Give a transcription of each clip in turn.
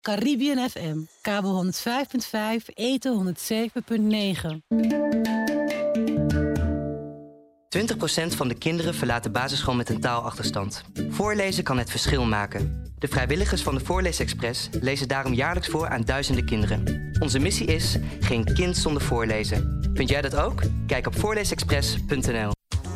Caribbean FM, kabel 105.5, eten 107.9. 20% van de kinderen verlaat de basisschool met een taalachterstand. Voorlezen kan het verschil maken. De vrijwilligers van de Voorleesexpress lezen daarom jaarlijks voor aan duizenden kinderen. Onze missie is geen kind zonder voorlezen. Vind jij dat ook? Kijk op voorleesexpress.nl.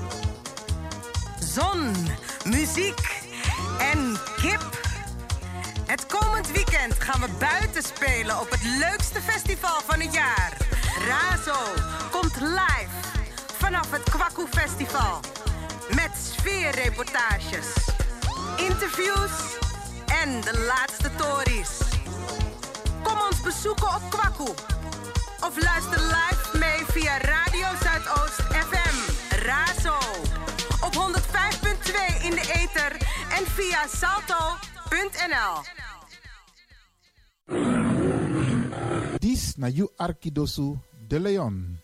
Zon, muziek en kip. Het komend weekend gaan we buiten spelen op het leukste festival van het jaar. Razo komt live vanaf het Kwaku Festival. Met sfeerreportages, interviews en de laatste tories. Kom ons bezoeken op Kwaku. Of luister live mee via Radio Zuidoost FM. Razo. Op 105.2 in de ether en via salto.nl. Dis na you Arkidosu de Leon.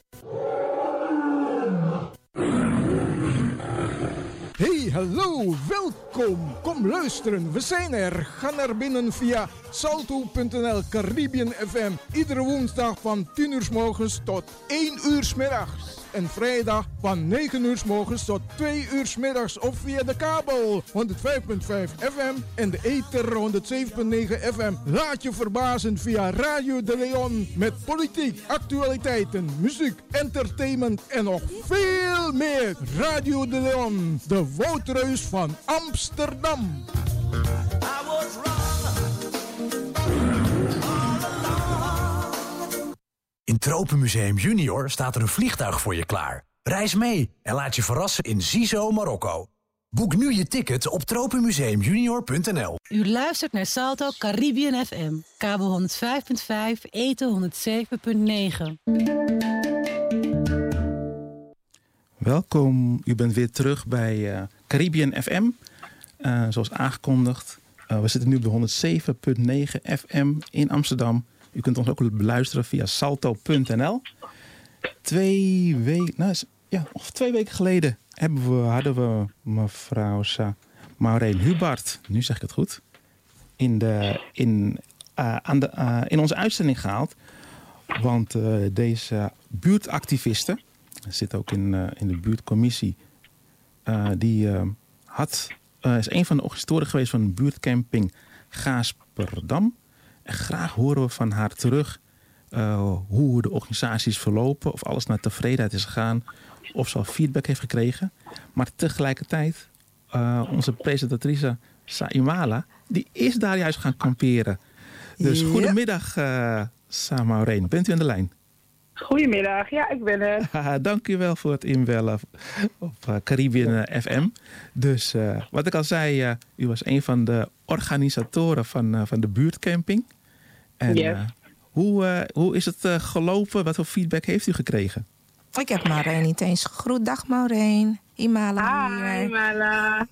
Hey, hallo, welkom. Kom luisteren, we zijn er. Ga naar binnen via salto.nl Caribbean FM. Iedere woensdag van 10 uur 's morgens tot 1 uur 's middags. En vrijdag van 9 uur 's morgens tot 2 uur 's middags. Of via de kabel 105.5 FM en de ether 107.9 FM. Laat je verbazen via Radio de Leon. Met politiek, actualiteiten, muziek, entertainment en nog veel meer. Radio de Leon, de Woudreus van Amsterdam. In Tropenmuseum Junior staat er een vliegtuig voor je klaar. Reis mee en laat je verrassen in Zizo, Marokko. Boek nu je ticket op tropenmuseumjunior.nl. U luistert naar Salto Caribbean FM, kabel 105.5, eten 107.9. Welkom, u bent weer terug bij Caribbean FM, zoals aangekondigd. We zitten nu op de 107.9 FM in Amsterdam. U kunt ons ook beluisteren via salto.nl. 2 weken geleden hadden we mevrouw Maureen Hubart, nu zeg ik het goed, in onze uitzending gehaald. Want deze buurtactiviste, zit ook in de buurtcommissie, is een van de organisatoren geweest van buurtcamping Gaasperdam. En graag horen we van haar terug hoe de organisaties verlopen, of alles naar tevredenheid is gegaan, of ze al feedback heeft gekregen. Maar tegelijkertijd, onze presentatrice Saimala, die is daar juist gaan kamperen. Dus goedemiddag, Maureen. Bent u aan de lijn? Goedemiddag, ja, ik ben er. Dank u wel voor het inbellen op Caribbean FM. Dus wat ik al zei, u was een van de organisatoren van de buurtcamping. En yes. Hoe is het gelopen? Wat voor feedback heeft u gekregen? Ik heb Maureen niet eens gegroet. Dag Maureen. Imala hier. Hi Imala.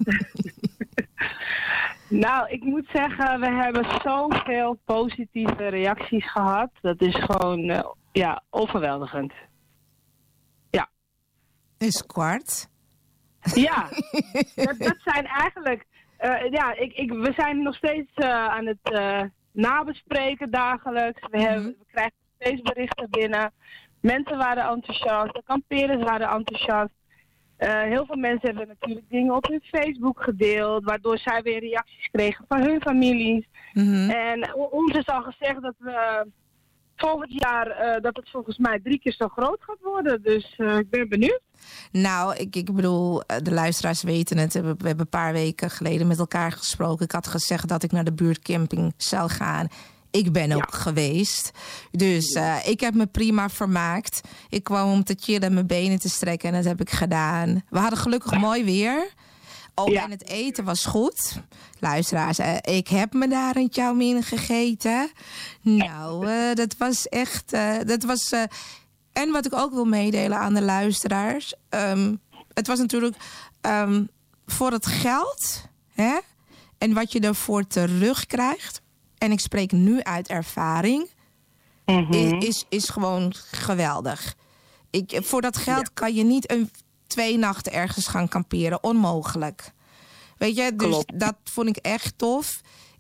Nou, ik moet zeggen, we hebben zoveel positieve reacties gehad. Dat is gewoon, overweldigend. Ja. Is kwart. Ja, dat zijn eigenlijk... we zijn nog steeds aan het nabespreken dagelijks. We krijgen steeds berichten binnen. Mensen waren enthousiast, de kampeerders waren enthousiast. Heel veel mensen hebben natuurlijk dingen op hun Facebook gedeeld, waardoor zij weer reacties kregen van hun families. Mm-hmm. En ons is al gezegd dat we volgend jaar, dat het volgens mij 3 keer zo groot gaat worden. Dus ik ben benieuwd. Nou, ik bedoel, de luisteraars weten het. We hebben een paar weken geleden met elkaar gesproken. Ik had gezegd dat ik naar de buurtcamping zou gaan. Ik ben ook geweest. Dus ik heb me prima vermaakt. Ik kwam om te chillen en mijn benen te strekken en dat heb ik gedaan. We hadden gelukkig mooi weer. En het eten was goed. Luisteraars, ik heb me daar een chow mein gegeten. Nou, dat was echt... en wat ik ook wil meedelen aan de luisteraars. Het was natuurlijk voor het geld. Hè? En wat je ervoor terugkrijgt. En ik spreek nu uit ervaring. Mm-hmm. Is gewoon geweldig. Voor dat geld kan je niet 2 nachten ergens gaan kamperen. Onmogelijk. Weet je, dus dat vond ik echt tof.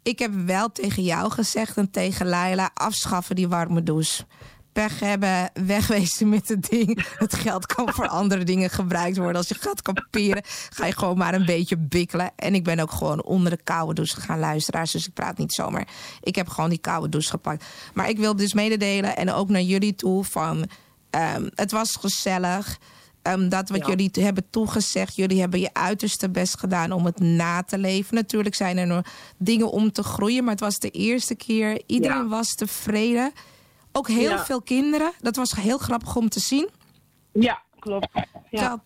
Ik heb wel tegen jou gezegd en tegen Laila... afschaffen die warme douche. Pech hebben, wegwezen met het ding. Het geld kan voor andere dingen gebruikt worden. Als je gaat kamperen, ga je gewoon maar een beetje bikkelen. En ik ben ook gewoon onder de koude douche gegaan, luisteraars. Dus ik praat niet zomaar. Ik heb gewoon die koude douche gepakt. Maar ik wil dus mededelen en ook naar jullie toe van... het was gezellig. Dat wat jullie hebben toegezegd. Jullie hebben je uiterste best gedaan om het na te leven. Natuurlijk zijn er nog dingen om te groeien. Maar het was de eerste keer. Iedereen was tevreden. Ook heel veel kinderen. Dat was heel grappig om te zien. Ja, klopt. Ja.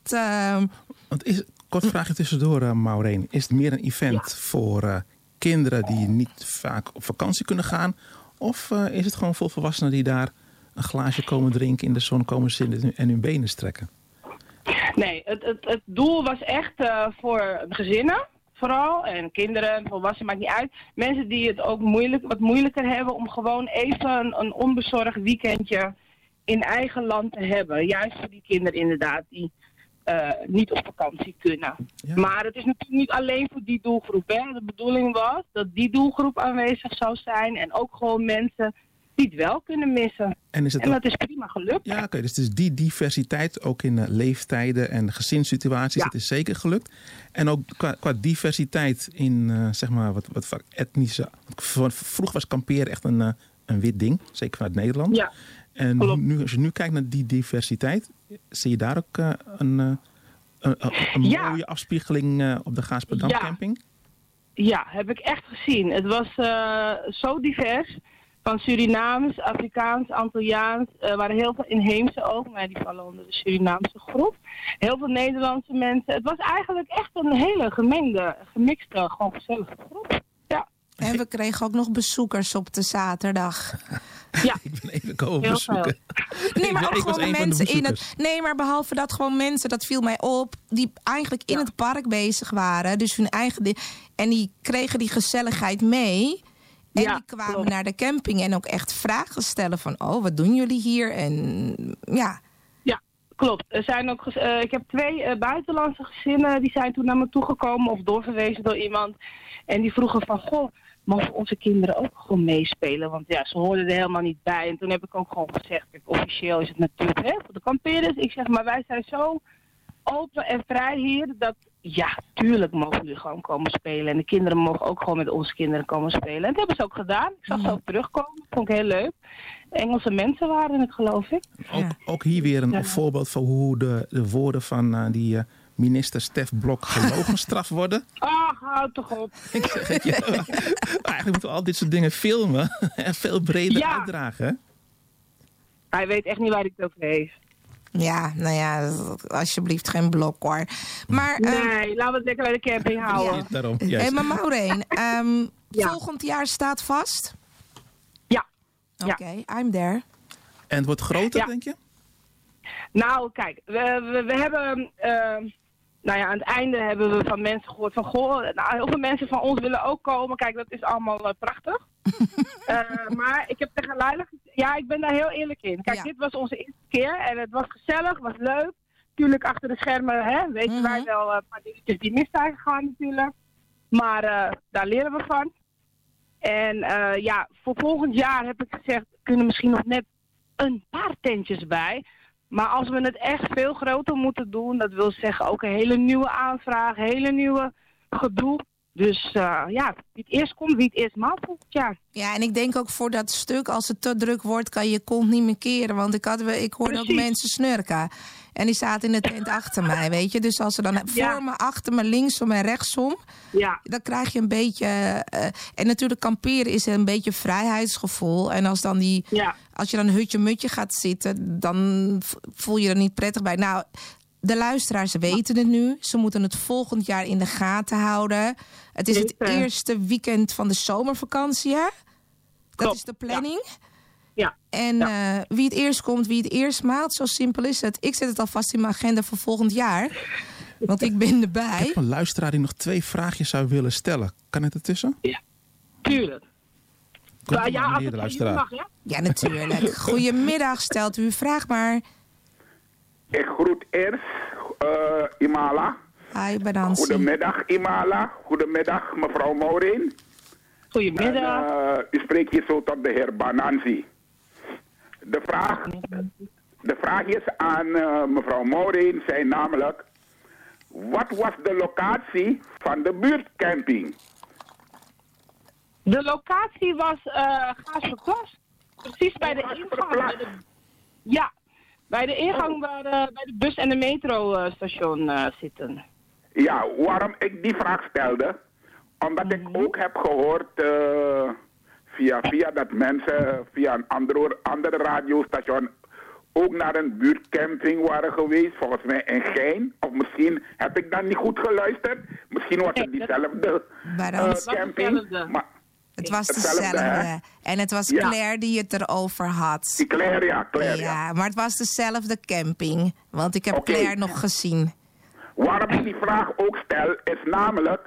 Kort vraagje tussendoor, Maureen. Is het meer een event voor kinderen die niet vaak op vakantie kunnen gaan? Of is het gewoon voor volwassenen die daar een glaasje komen drinken, in de zon komen zitten en hun benen strekken? Nee, het doel was echt voor gezinnen. Vooral, en kinderen, volwassenen, maakt niet uit. Mensen die het ook wat moeilijker hebben om gewoon even een onbezorgd weekendje in eigen land te hebben. Juist voor die kinderen inderdaad, die niet op vakantie kunnen. Ja. Maar het is natuurlijk niet alleen voor die doelgroep. Hè. De bedoeling was dat die doelgroep aanwezig zou zijn en ook gewoon mensen die het wel kunnen missen. En dat is prima gelukt. Ja, oké. Dus die diversiteit, ook in leeftijden en gezinssituaties, dat is zeker gelukt. En ook qua diversiteit in, zeg maar, wat etnische... Vroeger was kamperen echt een wit ding, zeker vanuit Nederland. Ja, en nu, als je nu kijkt naar die diversiteit, zie je daar ook een mooie afspiegeling op de Gaasperdam camping? Ja, heb ik echt gezien. Het was zo divers. Van Surinaams, Afrikaans, Antilliaans. Er waren heel veel inheemse ook, maar die vallen onder de Surinaamse groep. Heel veel Nederlandse mensen. Het was eigenlijk echt een hele gemixte, gewoon gezellige groep. Ja. En we kregen ook nog bezoekers op de zaterdag. Ja. Ik ben even komen bezoeken. Nee, maar ook gewoon mensen in het... Nee, maar behalve dat gewoon mensen, dat viel mij op, die eigenlijk in het park bezig waren. Dus hun eigen... En die kregen die gezelligheid mee... En die kwamen naar de camping en ook echt vragen stellen van... wat doen jullie hier? En ja. Ja, klopt. Er zijn ook ik heb 2 buitenlandse gezinnen... die zijn toen naar me toegekomen of doorverwezen door iemand. En die vroegen van... Goh, mogen onze kinderen ook gewoon meespelen? Want ja, ze hoorden er helemaal niet bij. En toen heb ik ook gewoon gezegd... Kijk, officieel is het natuurlijk voor de kampeerders. Ik zeg, maar wij zijn zo open en vrij hier... dat ja, tuurlijk mogen jullie gewoon komen spelen. En de kinderen mogen ook gewoon met onze kinderen komen spelen. En dat hebben ze ook gedaan. Ik zag ze ook terugkomen. Dat vond ik heel leuk. Engelse mensen waren het, geloof ik. Ook hier weer een voorbeeld van hoe de woorden van die minister Stef Blok gelogenstraft worden. Ach, houd toch op. Ik zeg het, eigenlijk moeten we al dit soort dingen filmen. En veel breder uitdragen, hè? Hij weet echt niet waar hij het over heeft. Ja, nou ja, alsjeblieft geen blok hoor. Maar, nee, laten we het lekker bij de camping houden. Ja, daarom. Hey, maar Maureen, volgend jaar staat vast? Ja. Oké, I'm there. En het wordt groter, denk je? Nou, kijk, we hebben... aan het einde hebben we van mensen gehoord van... Goh, nou, heel veel mensen van ons willen ook komen. Kijk, dat is allemaal prachtig. Maar ik heb tegen Laila gezegd... Ja, ik ben daar heel eerlijk in. Kijk, dit was onze eerste keer. En het was gezellig, was leuk. Tuurlijk achter de schermen, hè, weten wij wel een paar dingetjes die mis zijn gegaan natuurlijk. Maar daar leren we van. En voor volgend jaar heb ik gezegd... kunnen misschien nog net een paar tentjes bij... Maar als we het echt veel groter moeten doen, dat wil zeggen ook een hele nieuwe aanvraag, hele nieuwe gedoe. Dus wie het eerst komt, wie het eerst maalt volgend jaar. Ja, en ik denk ook voor dat stuk, als het te druk wordt, kan je kont niet meer keren. Want ik hoorde ook mensen snurken. En die zaten in de tent achter mij, weet je. Dus als ze dan voor me, achter me, linksom en rechtsom... dan krijg je een beetje... en natuurlijk kamperen is een beetje vrijheidsgevoel. En als je dan hutje-mutje gaat zitten... dan voel je er niet prettig bij. Nou, de luisteraars weten het nu. Ze moeten het volgend jaar in de gaten houden. Het is het eerste weekend van de zomervakantie, hè? Dat is de planning. Ja. En wie het eerst komt, wie het eerst maalt, zo simpel is het. Ik zet het alvast in mijn agenda voor volgend jaar. Want ik ben erbij. Ik heb een luisteraar die nog 2 vraagjes zou willen stellen. Kan het ertussen? Ja, tuurlijk. Meneer de luisteraar. Mag, ja? Ja, natuurlijk. Goedemiddag, stelt u uw vraag maar. Ik groet eerst Imala. Hi, Badansi. Goedemiddag Imala. Goedemiddag mevrouw Maureen. Goedemiddag. En, u spreekt hier zo tot de heer Banansi. De vraag is aan mevrouw Maureen, zei namelijk... Wat was de locatie van de buurtcamping? De locatie was Gaasperplas. Precies bij de ingang. Bij de ingang waar bij de bus- en de metrostation zitten. Ja, waarom ik die vraag stelde? Omdat ik ook heb gehoord via dat mensen via een andere radiostation ook naar een buurtcamping waren geweest, volgens mij in Gein. Of misschien heb ik dan niet goed geluisterd. Misschien was het diezelfde camping. Maar het was dezelfde. En het was Claire die het erover had. Die Claire, ja. Maar het was dezelfde camping. Want ik heb Claire nog gezien. Waarom ik die vraag ook stel, is namelijk...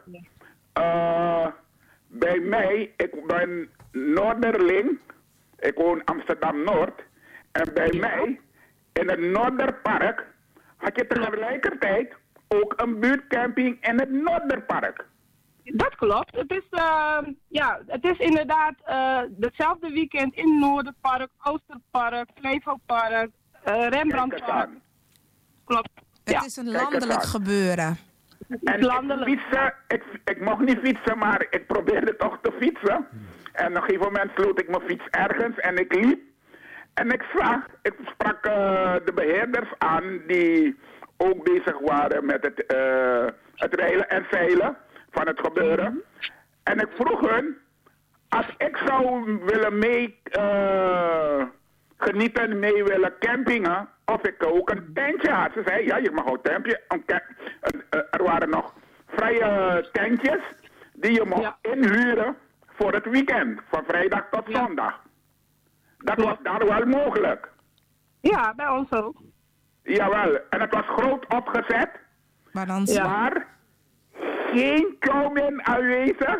bij mij, ik ben Noorderling. Ik woon Amsterdam-Noord. En bij mij, in het Noorderpark, had je tegelijkertijd ook een buurtcamping in het Noorderpark. Dat klopt. Het is inderdaad hetzelfde weekend in Noorderpark, Oosterpark, Flevopark, Rembrandtpark. Klopt. Het is een landelijk gebeuren. En ik mocht niet fietsen, maar ik probeerde toch te fietsen. En op een gegeven moment sloot ik mijn fiets ergens en ik liep. En ik sprak de beheerders aan die ook bezig waren met het rijden en zeilen van het gebeuren. En ik vroeg hun, als ik zou willen genieten, mee willen campingen, of ik ook een tentje had. Ze zei, ja, je mag ook een tentje. Er waren nog vrije tentjes die je mocht inhuren voor het weekend, van vrijdag tot zondag. Dat was daar wel mogelijk. Ja, bij ons ook. Jawel, en het was groot opgezet, maar geen chow-mein aanwezig.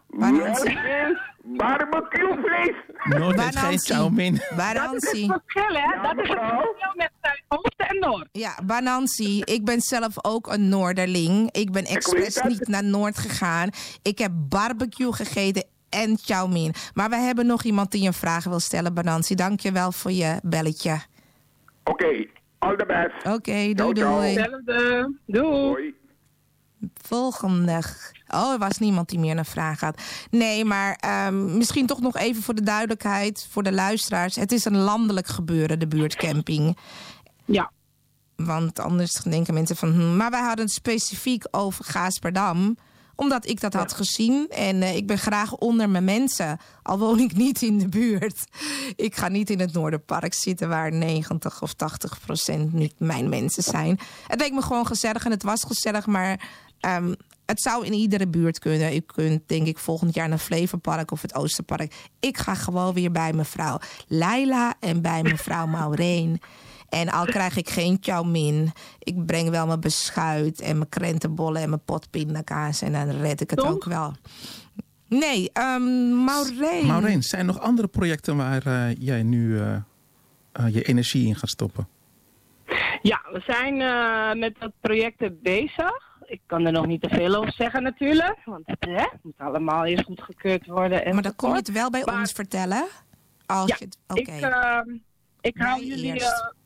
Barbecuevlees. Noord geen chow-mein. Dat is het verschil, hè? Dat is het verschil met Oosten en Noord. Ja, Banansi, ik ben zelf ook een Noorderling. Ik ben expres niet naar Noord gegaan. Ik heb barbecue gegeten en chow-mein. Maar we hebben nog iemand die een vraag wil stellen, Banansi. Dank je wel voor je belletje. Oké, all the best. Oké, doei. Hetzelfde. Doei. Volgende. Er was niemand die meer een vraag had. Nee, maar misschien toch nog even voor de duidelijkheid, voor de luisteraars. Het is een landelijk gebeuren, de buurtcamping. Ja. Want anders denken mensen van... Maar wij hadden het specifiek over Gaasperdam, omdat ik dat had gezien. En ik ben graag onder mijn mensen, al woon ik niet in de buurt. Ik ga niet in het Noorderpark zitten waar 90 of 80% niet mijn mensen zijn. Het leek me gewoon gezellig en het was gezellig, maar... het zou in iedere buurt kunnen. U kunt denk ik volgend jaar naar Flevopark of het Oosterpark. Ik ga gewoon weer bij mevrouw Leila en bij mevrouw Maureen. En al krijg ik geen chow-mein, ik breng wel mijn beschuit en mijn krentenbollen en mijn pot pindakaas. En dan red ik het ook wel. Nee, Maureen. Maureen, zijn er nog andere projecten waar jij nu je energie in gaat stoppen? Ja, we zijn met dat projecten bezig. Ik kan er nog niet te veel over zeggen natuurlijk. Want het moet allemaal eerst goedgekeurd worden. Maar dan kom je het wel bij ons vertellen? Ik hou jullie...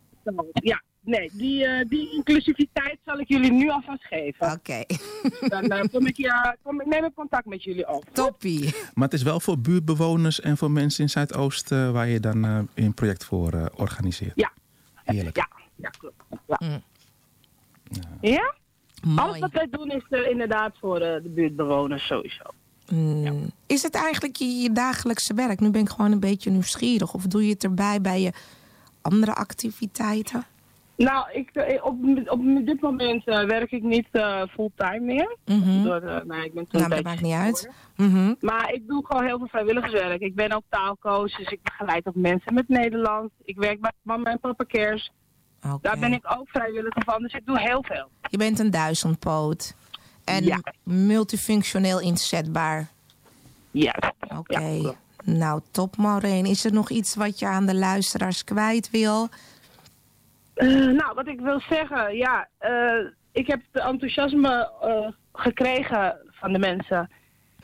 die inclusiviteit zal ik jullie nu alvast geven. Oké. Dan neem ik contact met jullie op. Toppie. Maar het is wel voor buurtbewoners en voor mensen in Zuidoost waar je dan een project voor organiseert. Ja. Heerlijk. Ja, klopt. Ja? Mooi. Alles wat wij doen is inderdaad voor de buurtbewoners sowieso. Ja. Is het eigenlijk je dagelijkse werk? Nu ben ik gewoon een beetje nieuwsgierig. Of doe je het erbij bij je andere activiteiten? Nou, op dit moment werk ik niet fulltime meer. Ik ben toen dat maakt niet uit. Maar ik doe gewoon heel veel vrijwilligerswerk. Ik ben ook taalcoach, dus ik begeleid ook mensen met Nederlands. Ik werk bij Mama en Papa Cares. Okay. Daar ben ik ook vrijwilliger van, dus ik doe heel veel. Je bent een duizendpoot. En multifunctioneel inzetbaar. Ja. Oké. Ja. Nou, top Maureen. Is er nog iets wat je aan de luisteraars kwijt wil? Wat ik wil zeggen, ik heb het enthousiasme gekregen van de mensen.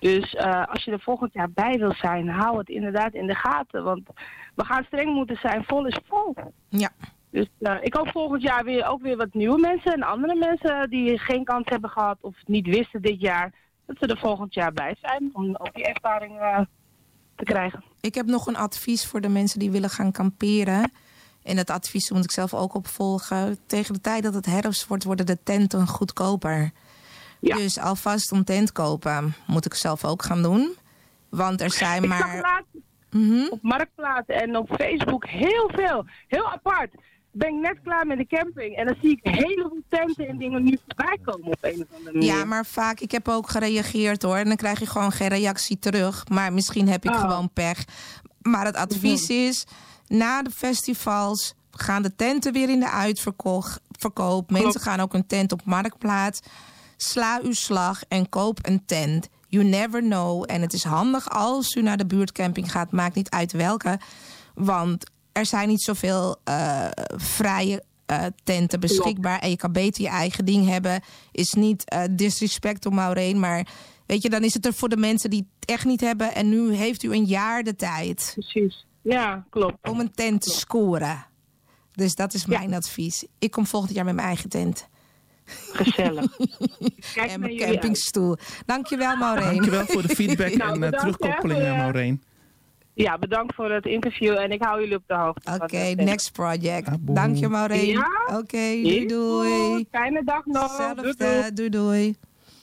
Dus als je er volgend jaar bij wil zijn, hou het inderdaad in de gaten. Want we gaan streng moeten zijn, vol is vol. Ja. Dus ik hoop volgend jaar ook weer wat nieuwe mensen en andere mensen die geen kans hebben gehad of niet wisten dit jaar, dat ze er volgend jaar bij zijn om ook die ervaring te krijgen. Ik heb nog een advies voor de mensen die willen gaan kamperen. En dat advies moet ik zelf ook opvolgen. Tegen de tijd dat het herfst wordt, worden de tenten goedkoper. Ja. Dus alvast een tent kopen moet ik zelf ook gaan doen. Want er zijn maar... Op Marktplaats en op Facebook heel veel. Heel apart. Ben ik net klaar met de camping. En dan zie ik een heleboel tenten en dingen nu voorbij komen op een of andere manier. Ja, maar vaak, ik heb ook gereageerd hoor. En dan krijg je gewoon geen reactie terug. Maar misschien heb ik gewoon pech. Maar het advies is, na de festivals gaan de tenten weer in de uitverkoop. Mensen gaan ook een tent op Marktplaats. Sla uw slag en koop een tent. You never know. En het is handig als u naar de buurtcamping gaat. Maakt niet uit welke. Want er zijn niet zoveel vrije tenten beschikbaar. En je kan beter je eigen ding hebben. Is niet disrespect om Maureen. Maar weet je, dan is het er voor de mensen die het echt niet hebben. En nu heeft u een jaar de tijd. Precies. Ja, klopt. Om een tent te scoren. Dus dat is mijn advies. Ik kom volgend jaar met mijn eigen tent. Gezellig. En mijn campingstoel. Dankjewel, Maureen. Dankjewel voor de feedback en terugkoppeling, Maureen. Ja, bedankt voor het interview en ik hou jullie op de hoogte. Oké, next project. Dank je, Maureen. Ja? Oké, doei. Fijne dag nog. Hetzelfde. Doei.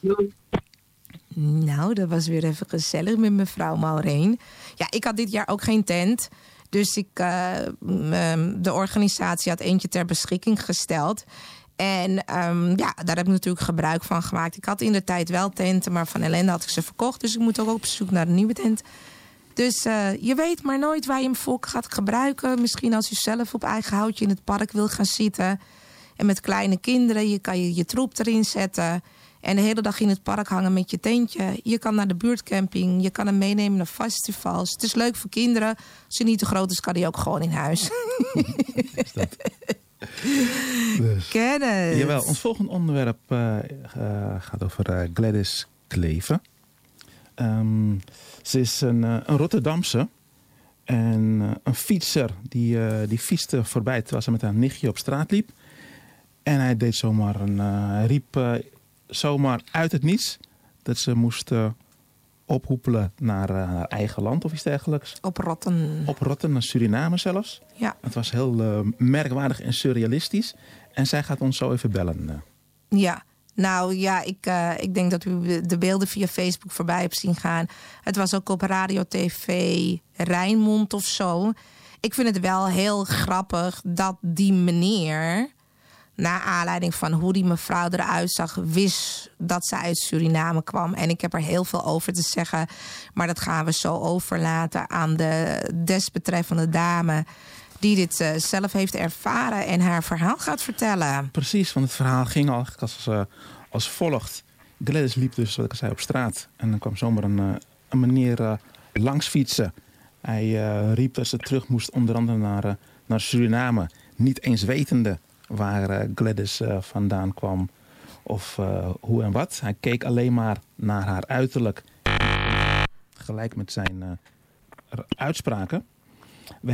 Nou, dat was weer even gezellig met mevrouw Maureen. Ja, ik had dit jaar ook geen tent. Dus de organisatie had eentje ter beschikking gesteld. En daar heb ik natuurlijk gebruik van gemaakt. Ik had in de tijd wel tenten, maar van ellende had ik ze verkocht. Dus ik moet ook op zoek naar een nieuwe tent. Dus je weet maar nooit waar je hem voor gaat gebruiken. Misschien als u zelf op eigen houtje in het park wil gaan zitten. En met kleine kinderen, je kan je troep erin zetten. En de hele dag in het park hangen met je tentje. Je kan naar de buurtcamping, je kan hem meenemen naar festivals. Het is leuk voor kinderen. Als hij niet te groot is, kan hij ook gewoon in huis. Is dat? Dus. Kennis. Jawel, ons volgende onderwerp gaat over Gladys Kleven. Ze is een Rotterdamse. En een fietser die fietste voorbij terwijl ze met haar nichtje op straat liep. En hij deed riep zomaar uit het niets dat ze moest ophoepelen naar haar eigen land of iets dergelijks. Op Rotten, naar Suriname zelfs. Ja. Het was heel merkwaardig en surrealistisch. En zij gaat ons zo even bellen. Ja, nou ja, ik denk dat u de beelden via Facebook voorbij hebt zien gaan. Het was ook op Radio TV Rijnmond of zo. Ik vind het wel heel grappig dat die meneer, naar aanleiding van hoe die mevrouw eruit zag, wist dat ze uit Suriname kwam. En ik heb er heel veel over te zeggen. Maar dat gaan we zo overlaten aan de desbetreffende dame die dit zelf heeft ervaren en haar verhaal gaat vertellen. Precies, want het verhaal ging al als volgt. Gladys liep dus, wat ik zei, op straat. En dan kwam zomaar een meneer langs fietsen. Hij riep dat ze terug moest, onder andere naar Suriname. Niet eens wetende waar Gladys vandaan kwam of hoe en wat. Hij keek alleen maar naar haar uiterlijk. Gelijk met zijn uitspraken. We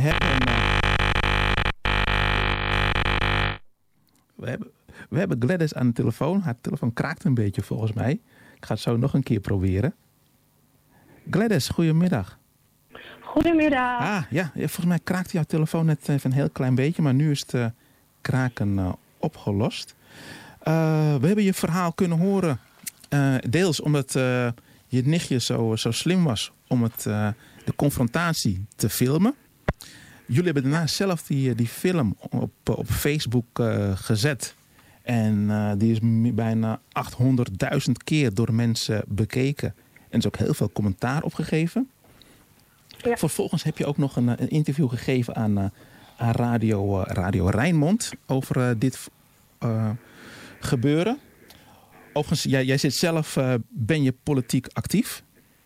hebben Gladys aan de telefoon. Haar telefoon kraakt een beetje volgens mij. Ik ga het zo nog een keer proberen. Gladys, goedemiddag. Goedemiddag. Ja, volgens mij kraakt jouw telefoon net even een heel klein beetje. Maar nu is het kraken opgelost. We hebben je verhaal kunnen horen. Deels omdat je nichtje zo slim was om de confrontatie te filmen. Jullie hebben daarna zelf die film op Facebook gezet. En die is bijna 800.000 keer door mensen bekeken. En er is ook heel veel commentaar op gegeven. Ja. Vervolgens heb je ook nog een interview gegeven aan Radio Rijnmond over dit gebeuren. Overigens, jij zit zelf, ben je politiek actief?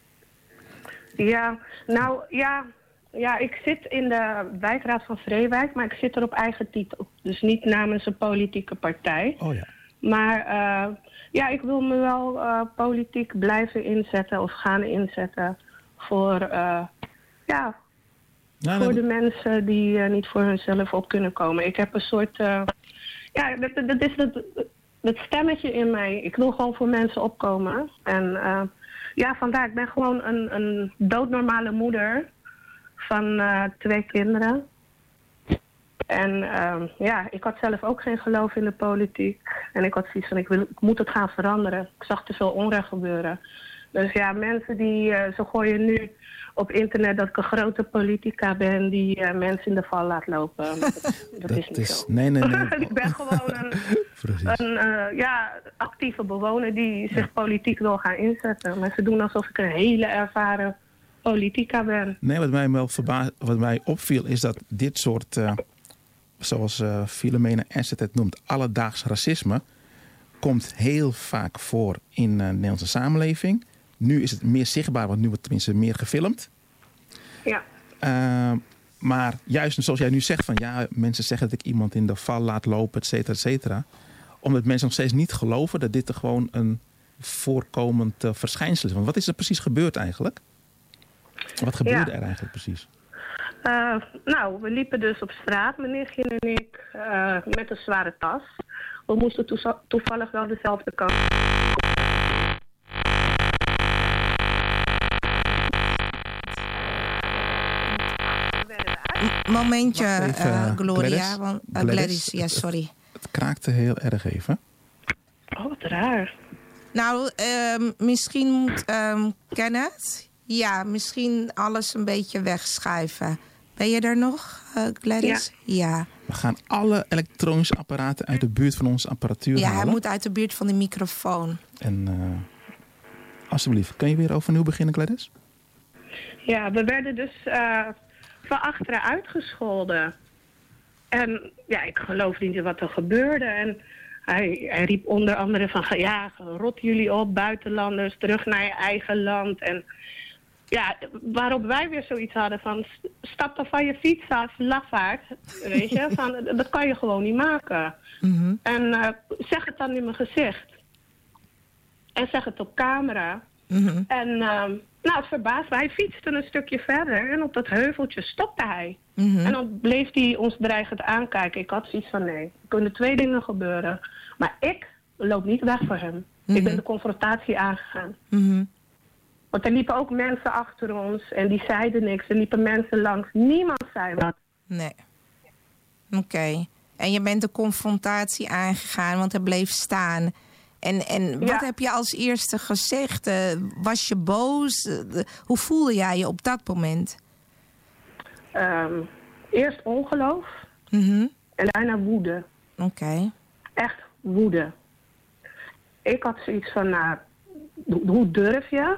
Ja, nou ja... Ja, ik zit in de wijkraad van Vreewijk, maar ik zit er op eigen titel. Dus niet namens een politieke partij. Oh ja. Maar ik wil me wel politiek blijven inzetten of gaan inzetten voor de mensen die niet voor hunzelf op kunnen komen. Ik heb een soort... dat is dat stemmetje in mij. Ik wil gewoon voor mensen opkomen. En vandaar, ik ben gewoon een doodnormale moeder van 2 kinderen. En ik had zelf ook geen geloof in de politiek. En ik had zoiets van, ik moet het gaan veranderen. Ik zag te veel onrecht gebeuren. Dus ja, mensen die zo gooien nu op internet dat ik een grote politica ben die mensen in de val laat lopen. Dat is niet zo. Nee. Ik ben gewoon een actieve bewoner die zich politiek wil gaan inzetten. Maar ze doen alsof ik een hele ervaren politica ben. Nee, wat mij opviel is dat dit soort, zoals Philomena Asset het noemt, alledaags racisme, komt heel vaak voor in de Nederlandse samenleving. Nu is het meer zichtbaar, want nu wordt het tenminste meer gefilmd. Ja. Maar juist zoals jij nu zegt, van mensen zeggen dat ik iemand in de val laat lopen, et cetera, et cetera. Omdat mensen nog steeds niet geloven dat dit er gewoon een voorkomend verschijnsel is. Want wat is er precies gebeurd eigenlijk? Wat gebeurde er eigenlijk precies? We liepen dus op straat, meneer Gin en ik, met een zware tas. We moesten toevallig wel dezelfde kant. Momentje, Gloria. Gladys, ja, sorry. Het kraakte heel erg even. Oh, wat raar. Nou, misschien moet Kenneth... Ja, misschien alles een beetje wegschuiven. Ben je er nog, Gladys? Ja. We gaan alle elektronische apparaten uit de buurt van onze apparatuur halen. Ja, hij moet uit de buurt van de microfoon. En alsjeblieft, kan je weer overnieuw beginnen, Gladys? Ja, we werden dus van achteren uitgescholden. En ja, ik geloofde niet wat er gebeurde. En hij riep onder andere van, rot jullie op, buitenlanders, terug naar je eigen land. En ja, waarop wij weer zoiets hadden van, stap dan van je fiets af, lafaard. Weet je, van, dat kan je gewoon niet maken. Mm-hmm. En zeg het dan in mijn gezicht. En zeg het op camera. Mm-hmm. En het verbaasde me. Hij fietste een stukje verder en op dat heuveltje stopte hij. Mm-hmm. En dan bleef hij ons dreigend aankijken. Ik had zoiets van, nee, er kunnen 2 dingen gebeuren. Maar ik loop niet weg voor hem. Mm-hmm. Ik ben de confrontatie aangegaan. Mm-hmm. Want er liepen ook mensen achter ons en die zeiden niks. Er liepen mensen langs. Niemand zei wat. Nee. Oké. En je bent de confrontatie aangegaan, want hij bleef staan. En wat heb je als eerste gezegd? Was je boos? Hoe voelde jij je op dat moment? Eerst ongeloof. Mm-hmm. En daarna woede. Oké. Echt woede. Ik had zoiets van, hoe durf je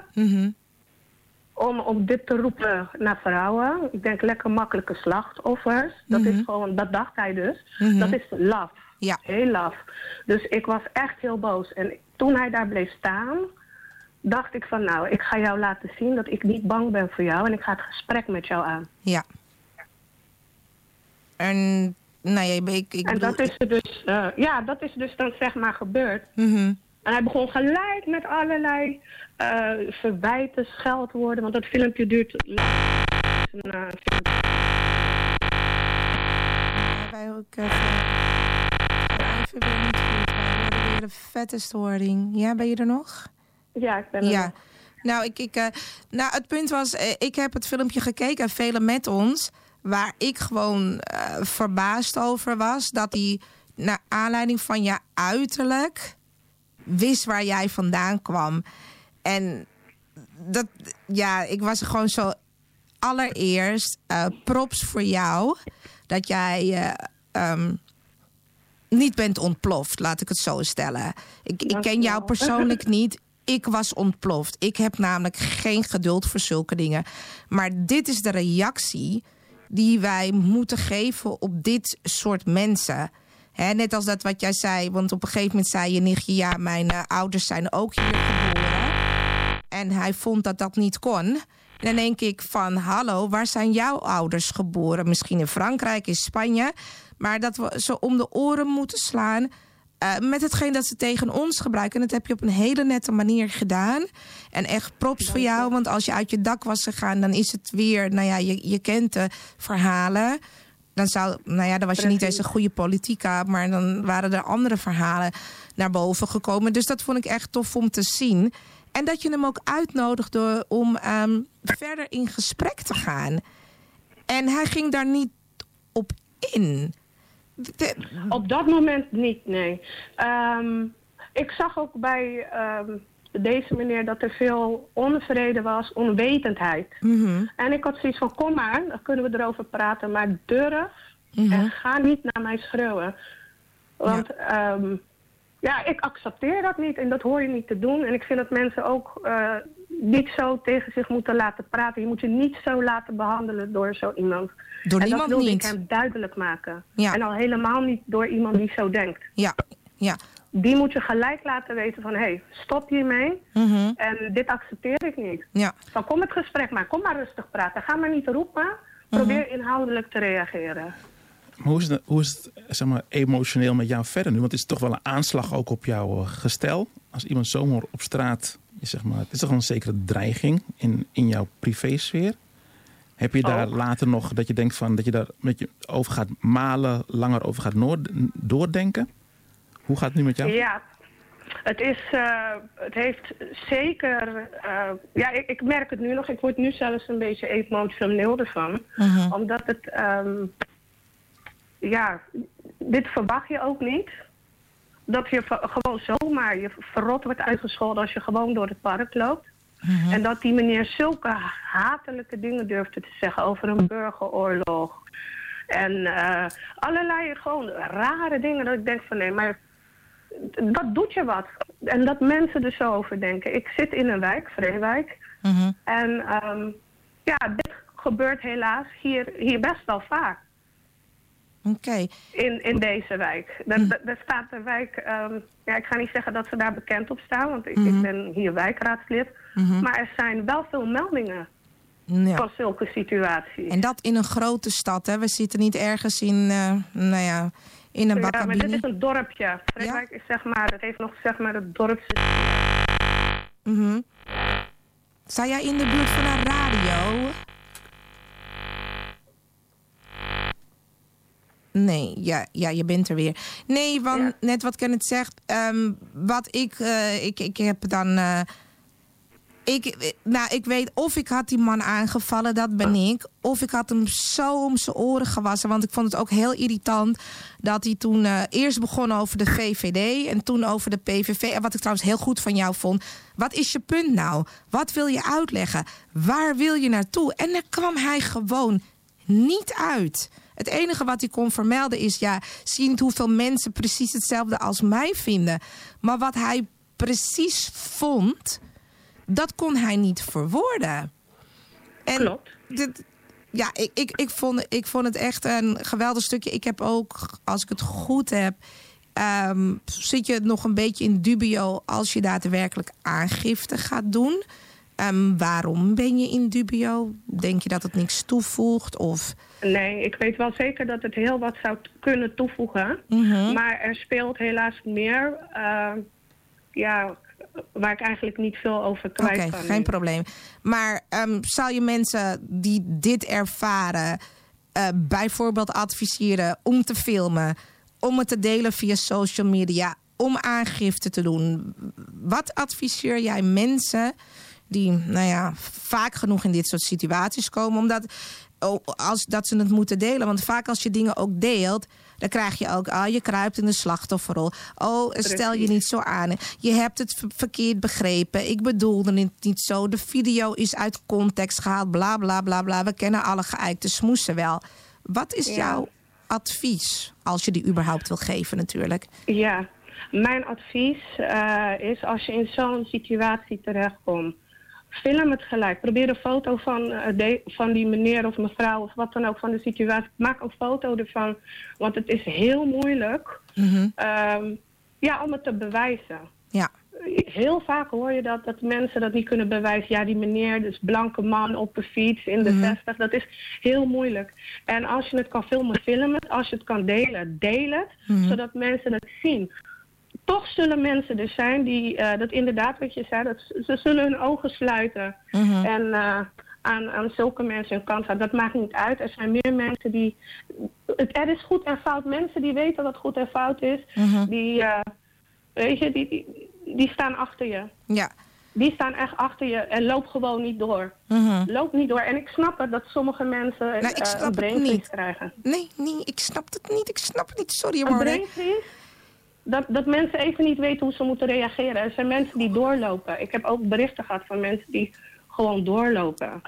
om dit te roepen naar vrouwen? Ik denk lekker makkelijke slachtoffers. Dat is gewoon, dat dacht hij dus. Mm-hmm. Dat is laf. Ja. Heel laf. Dus ik was echt heel boos. En toen hij daar bleef staan, dacht ik van, ik ga jou laten zien dat ik niet bang ben voor jou. En ik ga het gesprek met jou aan. Ja. En en dat is er dus, dat is dus dan zeg maar gebeurd. Mm-hmm. En hij begon gelijk met allerlei verwijten, scheldwoorden. Want dat filmpje duurt wij ook even weer niet goed. We hebben weer een vette storing. Ja, ben je er nog? Ja, ik ben er nog. Nou, het punt was, ik heb het filmpje gekeken, velen met ons, waar ik gewoon verbaasd over was, dat hij naar aanleiding van je uiterlijk wist waar jij vandaan kwam. En dat, ik was er gewoon zo. Allereerst props voor jou dat jij niet bent ontploft, laat ik het zo stellen. Ik ken jou persoonlijk niet. Ik was ontploft. Ik heb namelijk geen geduld voor zulke dingen. Maar dit is de reactie die wij moeten geven op dit soort mensen. Net als dat wat jij zei, want op een gegeven moment zei je nichtje, mijn ouders zijn ook hier geboren. En hij vond dat dat niet kon. En dan denk ik van, hallo, waar zijn jouw ouders geboren? Misschien in Frankrijk, in Spanje. Maar dat we ze om de oren moeten slaan met hetgeen dat ze tegen ons gebruiken. En dat heb je op een hele nette manier gedaan. En echt props voor jou. Want als je uit je dak was gegaan, dan is het weer... je kent de verhalen. Dan was je niet eens een goede politica. Maar dan waren er andere verhalen naar boven gekomen. Dus dat vond ik echt tof om te zien. En dat je hem ook uitnodigde om verder in gesprek te gaan. En hij ging daar niet op in. Op dat moment niet, nee. Ik zag ook bij deze meneer dat er veel onvrede was, onwetendheid. Mm-hmm. En ik had zoiets van, kom maar, dan kunnen we erover praten. Maar durf en ga niet naar mij schreeuwen. Want ik accepteer dat niet en dat hoor je niet te doen. En ik vind dat mensen ook niet zo tegen zich moeten laten praten. Je moet je niet zo laten behandelen door zo iemand. Door en niemand dat wilde niet. ik hem duidelijk maken. Ja. En al helemaal niet door iemand die zo denkt. Ja. Die moet je gelijk laten weten van, hey, stop hiermee. Mm-hmm. En dit accepteer ik niet. Ja. Dan kom het gesprek maar, kom maar rustig praten. Ga maar niet roepen. Probeer inhoudelijk te reageren. Maar hoe is het zeg maar, emotioneel met jou verder nu? Want het is toch wel een aanslag ook op jouw gestel. Als iemand zomaar op straat, zeg maar, het is toch wel een zekere dreiging in jouw privésfeer. Heb je daar later nog dat je denkt van dat je daar met je over gaat malen, langer over gaat doordenken? Hoe gaat het nu met jou? Ja, het heeft zeker... ik merk het nu nog. Ik word nu zelfs een beetje emotioneel ervan. Uh-huh. Omdat het... dit verwacht je ook niet. Dat je gewoon zomaar je verrot wordt uitgescholden als je gewoon door het park loopt. Uh-huh. En dat die meneer zulke hatelijke dingen durfde te zeggen over een burgeroorlog. En allerlei gewoon rare dingen dat ik denk van nee, maar dat doet je wat. En dat mensen er zo over denken. Ik zit in een wijk, Vreewijk. Uh-huh. En dit gebeurt helaas hier best wel vaak. Okay. In deze wijk. Daar staat de wijk... ik ga niet zeggen dat ze daar bekend op staan, want ik ben hier wijkraadslid. Mm-hmm. Maar er zijn wel veel meldingen van zulke situaties. En dat in een grote stad, hè? We zitten niet ergens in een bakabine. Ja, maar dit is een dorpje. Vreewijk is zeg maar, het heeft nog zeg maar het dorpse... Mm-hmm. Sta jij in de buurt van een radio? Nee, ja, je bent er weer. Nee, want net wat Kenneth zegt, wat ik heb dan... Ik weet of ik had die man aangevallen, dat ben ik. Of ik had hem zo om zijn oren gewassen. Want ik vond het ook heel irritant dat hij toen eerst begon over de VVD en toen over de PVV. En wat ik trouwens heel goed van jou vond. Wat is je punt nou? Wat wil je uitleggen? Waar wil je naartoe? En daar kwam hij gewoon niet uit. Het enige wat hij kon vermelden is... zie je niet hoeveel mensen precies hetzelfde als mij vinden. Maar wat hij precies vond... dat kon hij niet verwoorden. En klopt. Ik vond het echt een geweldig stukje. Ik heb ook, als ik het goed heb... zit je nog een beetje in dubio... als je daadwerkelijk aangifte gaat doen... waarom ben je in dubio? Denk je dat het niks toevoegt? Of... Nee, ik weet wel zeker dat het heel wat zou kunnen toevoegen. Mm-hmm. Maar er speelt helaas meer... waar ik eigenlijk niet veel over kwijt kan. Oké, geen probleem. Maar zou je mensen die dit ervaren... bijvoorbeeld adviseren om te filmen... om het te delen via social media... om aangifte te doen? Wat adviseer jij mensen... die vaak genoeg in dit soort situaties komen... omdat dat ze het moeten delen. Want vaak als je dingen ook deelt... dan krijg je ook, je kruipt in de slachtofferrol. Stel je niet zo aan. Je hebt het verkeerd begrepen. Ik bedoelde het niet zo. De video is uit context gehaald. Bla, bla, bla, bla. We kennen alle geëikte smoesen wel. Wat is jouw advies? Als je die überhaupt wil geven natuurlijk. Ja, mijn advies is als je in zo'n situatie terechtkomt... film het gelijk. Probeer een foto van die meneer of mevrouw... of wat dan ook van de situatie. Maak een foto ervan. Want het is heel moeilijk om het te bewijzen. Ja. Heel vaak hoor je dat mensen dat niet kunnen bewijzen. Ja, die meneer, dus blanke man op een fiets in de 60. Dat is heel moeilijk. En als je het kan filmen, film het. Als je het kan delen, deel het. Zodat mensen het zien. toch zullen mensen er zijn die, dat inderdaad wat je zei, dat ze zullen hun ogen sluiten. En aan zulke mensen hun kant houden. Dat maakt niet uit. Er zijn meer mensen die... Er is goed en fout. Mensen die weten wat goed en fout is, die, weet je, die staan achter je. Ja. Die staan echt achter je en loop gewoon niet door. Loop niet door. En ik snap het dat sommige mensen een brainfreeze krijgen. Nee, ik snap het niet. Ik snap het niet. Sorry, maar. Een brainfreeze? Dat mensen even niet weten hoe ze moeten reageren. Er zijn mensen die doorlopen. Ik heb ook berichten gehad van mensen die gewoon doorlopen.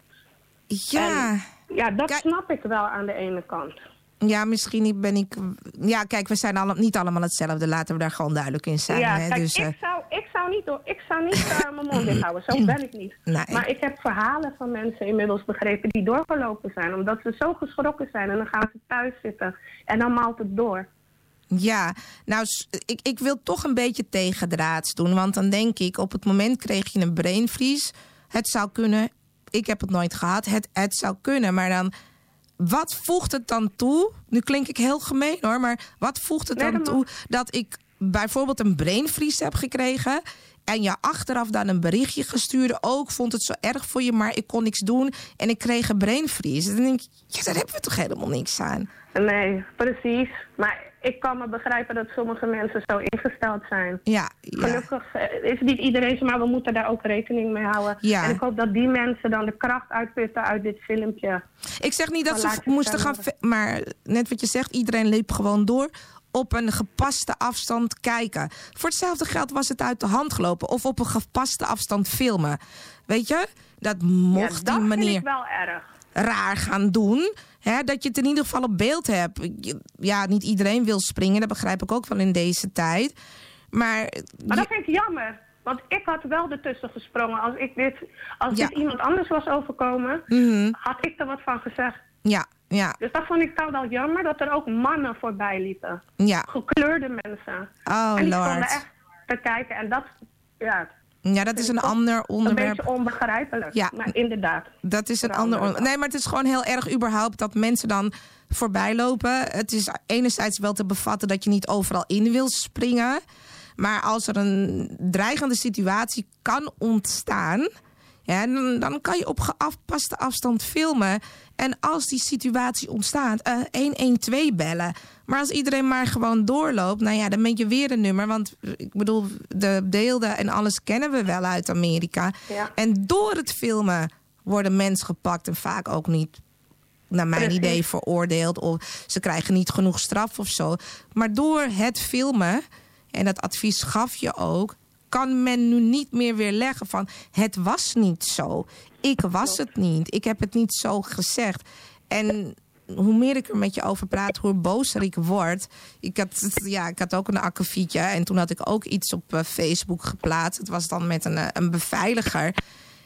Ja. En, ja, dat snap ik wel aan de ene kant. Ja, misschien ben ik... Ja, kijk, we zijn niet allemaal hetzelfde. Laten we daar gewoon duidelijk in zijn. Ja, hè? kijk, Dus, ik zou niet mijn mond dicht houden. Zo ben ik niet. Nee. Maar ik heb verhalen van mensen inmiddels begrepen die doorgelopen zijn. Omdat ze zo geschrokken zijn. En dan gaan ze thuis zitten. En dan maalt het door. Ja, nou, ik wil toch een beetje tegendraads doen. Want dan denk ik, op het moment kreeg je een brainfreeze. Het zou kunnen. Ik heb het nooit gehad. Het zou kunnen, maar dan... Wat voegt het dan toe? Nu klink ik heel gemeen hoor, maar wat voegt het dan toe dat ik bijvoorbeeld een brainfreeze heb gekregen en je achteraf dan een berichtje gestuurde ook, vond het zo erg voor je, maar ik kon niks doen en ik kreeg een brainfreeze. Dan denk ik, ja, daar hebben we toch helemaal niks aan? Nee, precies. Maar ik kan me begrijpen dat sommige mensen zo ingesteld zijn. Ja. Gelukkig is niet iedereen zo, maar we moeten daar ook rekening mee houden. Ja. En ik hoop dat die mensen dan de kracht uitputten uit dit filmpje. Ik zeg niet dat ze moesten gaan... Maar net wat je zegt, iedereen liep gewoon door op een gepaste afstand kijken. Voor hetzelfde geld was het uit de hand gelopen. Of op een gepaste afstand filmen. Weet je? Dat mocht die manier... dat vind ik wel erg. Raar gaan doen. Hè, dat je het in ieder geval op beeld hebt. Ja, niet iedereen wil springen. Dat begrijp ik ook wel in deze tijd. Maar dat vind ik jammer. Want ik had wel ertussen gesprongen. Als dit iemand anders was overkomen, had ik er wat van gezegd. Ja. Dus dat vond ik wel jammer, dat er ook mannen voorbij liepen. Ja. Gekleurde mensen. Oh, en die Lord. stonden echt te kijken. En dat, Ja, dat is een ander onderwerp. Een beetje onbegrijpelijk, ja. Maar inderdaad. Dat is een ander onderwerp. Nee, maar het is gewoon heel erg überhaupt dat mensen dan voorbij lopen. Het is enerzijds wel te bevatten dat je niet overal in wil springen. Maar als er een dreigende situatie kan ontstaan, ja, dan kan je op gepaste afstand filmen. En als die situatie ontstaat, 112 bellen. Maar als iedereen maar gewoon doorloopt, nou ja, dan ben je weer een nummer. Want ik bedoel, de beelden en alles kennen we wel uit Amerika. Ja. En door het filmen worden mensen gepakt en vaak ook niet, naar mijn idee, veroordeeld. Of ze krijgen niet genoeg straf of zo. Maar door het filmen, en dat advies gaf je ook, kan men nu niet meer weerleggen van het was niet zo. Ik was het niet. Ik heb het niet zo gezegd. En hoe meer ik er met je over praat, hoe bozer ik word. Ik had ook een akkefietje en toen had ik ook iets op Facebook geplaatst. Het was dan met een beveiliger.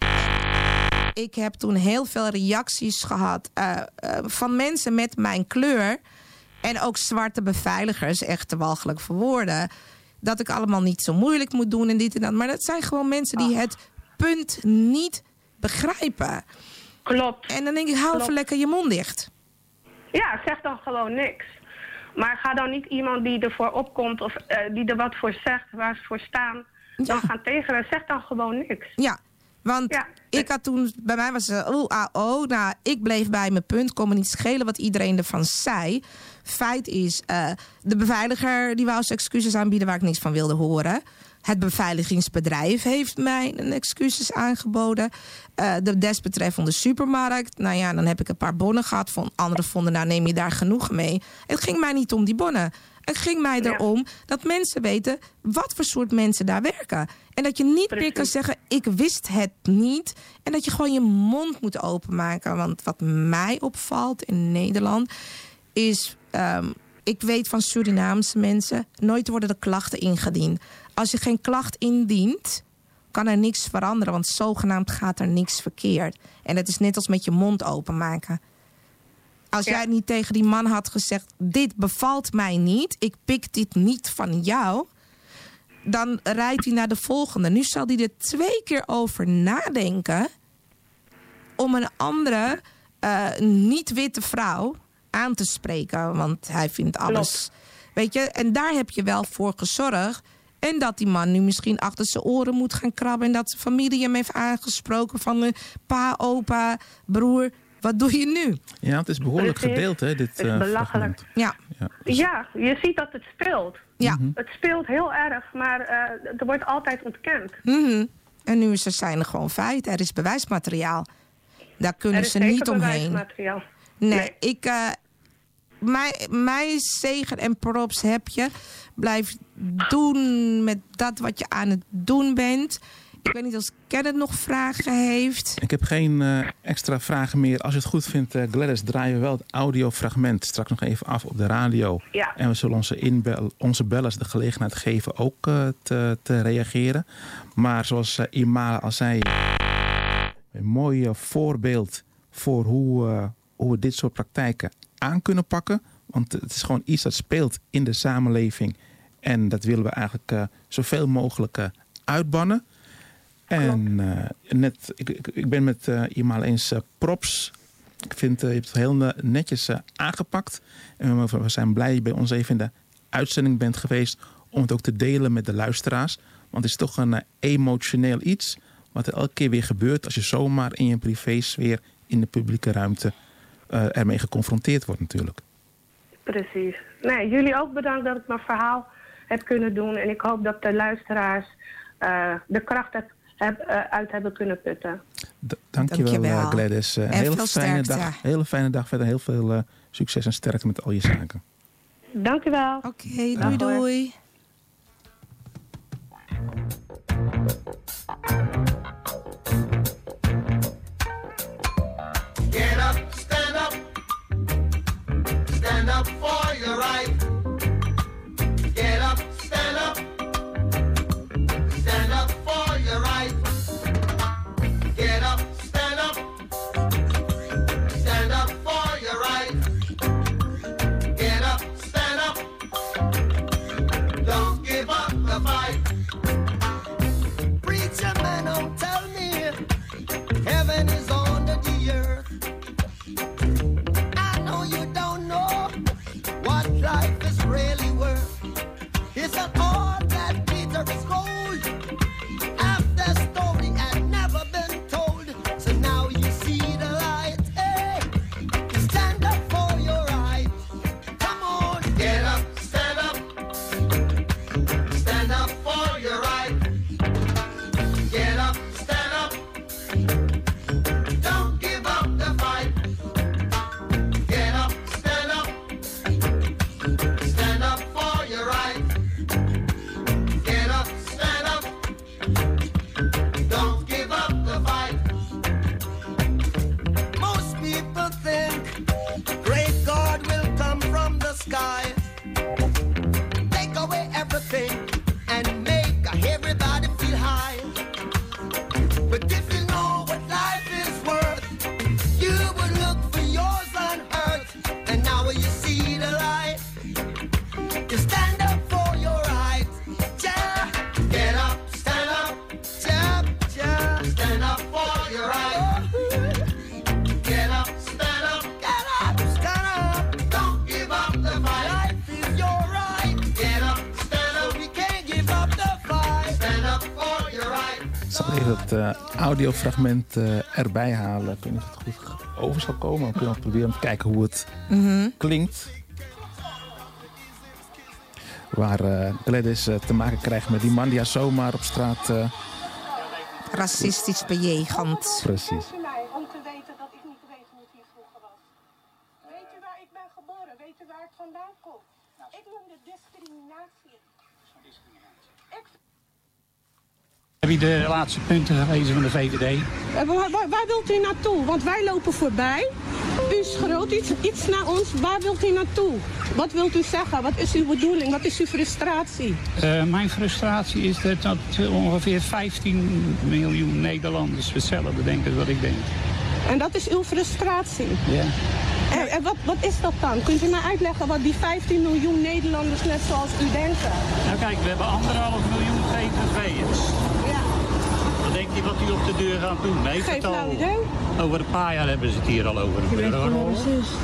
Ik heb toen heel veel reacties gehad van mensen met mijn kleur en ook zwarte beveiligers, echt te walgelijk voor woorden, dat ik allemaal niet zo moeilijk moet doen en dit en dat. Maar dat zijn gewoon mensen die het punt niet begrijpen. Klopt. En dan denk ik, hou even lekker je mond dicht. Ja, zeg dan gewoon niks. Maar ga dan niet iemand die ervoor opkomt of die er wat voor zegt, waar ze voor staan, dan gaan tegen. Zeg dan gewoon niks. Ja, want ik had toen, bij mij was het nou, ik bleef bij mijn punt, kon me niet schelen wat iedereen ervan zei. Feit is, de beveiliger die wou zijn excuses aanbieden waar ik niks van wilde horen. Het beveiligingsbedrijf heeft mij een excuses aangeboden. De desbetreffende supermarkt. Nou ja, dan heb ik een paar bonnen gehad. Anderen vonden, nou neem je daar genoeg mee. Het ging mij niet om die bonnen. Het ging mij erom dat mensen weten wat voor soort mensen daar werken. En dat je niet meer kan zeggen, ik wist het niet. En dat je gewoon je mond moet openmaken. Want wat mij opvalt in Nederland is, ik weet van Surinaamse mensen, nooit worden de klachten ingediend. Als je geen klacht indient, kan er niks veranderen. Want zogenaamd gaat er niks verkeerd. En het is net als met je mond openmaken. Als jij niet tegen die man had gezegd, dit bevalt mij niet, ik pik dit niet van jou, dan rijdt hij naar de volgende. Nu zal hij er 2 keer over nadenken om een andere niet-witte vrouw aan te spreken. Want hij vindt alles. Weet je, en daar heb je wel voor gezorgd. En dat die man nu misschien achter zijn oren moet gaan krabben. En dat zijn familie hem heeft aangesproken van pa, opa, broer. Wat doe je nu? Ja, het is behoorlijk gedeeld, hè? Dit is belachelijk. Ja, je ziet dat het speelt. Ja. Het speelt heel erg, maar er wordt altijd ontkend. En nu zijn er gewoon feiten. Er is bewijsmateriaal. Daar kunnen ze niet omheen. Bewijsmateriaal. Nee, mijn zegen en props heb je. Blijf doen met dat wat je aan het doen bent. Ik weet niet of Kenneth nog vragen heeft. Ik heb geen extra vragen meer. Als je het goed vindt, Gladys, draaien we wel het audiofragment straks nog even af op de radio. Ja. En we zullen onze bellers de gelegenheid geven ook te reageren. Maar zoals Imala al zei, een mooi voorbeeld voor hoe we dit soort praktijken aan kunnen pakken. Want het is gewoon iets dat speelt in de samenleving. En dat willen we eigenlijk zoveel mogelijk uitbannen. En ik ben met Imala eens props. Ik vind je hebt het heel netjes aangepakt. En we zijn blij dat je bij ons even in de uitzending bent geweest om het ook te delen met de luisteraars. Want het is toch een emotioneel iets wat er elke keer weer gebeurt als je zomaar in je privésfeer in de publieke ruimte ermee geconfronteerd wordt natuurlijk. Precies. Nee, jullie ook bedankt dat ik mijn verhaal heb kunnen doen. En ik hoop dat de luisteraars de kracht uit hebben kunnen putten. Dankjewel, Gladys. Een hele fijne dag verder. Heel veel succes en sterkte met al je zaken. Dankjewel. Oké, doei. Get up, stand up. Stand up for your right. Get up, stand up. Stand up for your right. Get up, stand up. Stand up for your right. Get up, stand up. Don't give up the fight. Preacher man, don't tell me heaven is under the earth. I know you don't know what life is really worth. It's an all that Peter is gold. Half the story had never been told. So now you see the light. Hey, stand up for your right. Come on, get up, stand up. Stand up for your right. Get up, stand up. Don't give up the fight. Get up, stand up. Stand up for your right. Get up, stand up. Don't give up the fight. Most people think great God will come from the sky, take away everything and make everybody feel high. But if you know what life is worth, you would look for yours on earth. And now when you see the light, you stand up for your right. Yeah. Get up, stand up. Yeah, yeah. Stand up for your right. Get up, stand up. Get up, stand up. Don't give up the fight. Life is your right. Get up, stand up. We can't give up the fight. Stand up for your right. Ik zal even het audiofragment erbij halen. Ik weet niet of het goed over zal komen. We kunnen proberen om te kijken hoe het klinkt. Waar Gladys te maken krijgt met die man die haar zomaar op straat... Racistisch bejegend. Precies. Om te weten dat ik niet weet hoe het hier vroeger was. Weet u waar ik ben geboren? Weet u waar ik vandaan kom? Ik noem dit discriminatie. Heb je de laatste punten gelezen van de VVD? Waar wilt u naartoe? Want wij lopen voorbij. U schreeuwt iets naar ons. Waar wilt u naartoe? Wat wilt u zeggen? Wat is uw bedoeling? Wat is uw frustratie? Mijn frustratie is dat ongeveer 15 miljoen Nederlanders hetzelfde denken als wat ik denk. En dat is uw frustratie? Ja. En wat is dat dan? Kunt u mij uitleggen wat die 15 miljoen Nederlanders net zoals u denken? Nou kijk, we hebben 1,5 miljoen GVV'ers. Ja. Wat denkt u wat u op de deur gaat doen? Geen flauw idee. Over een paar jaar hebben ze het hier al over. Je weet gewoon wat het is.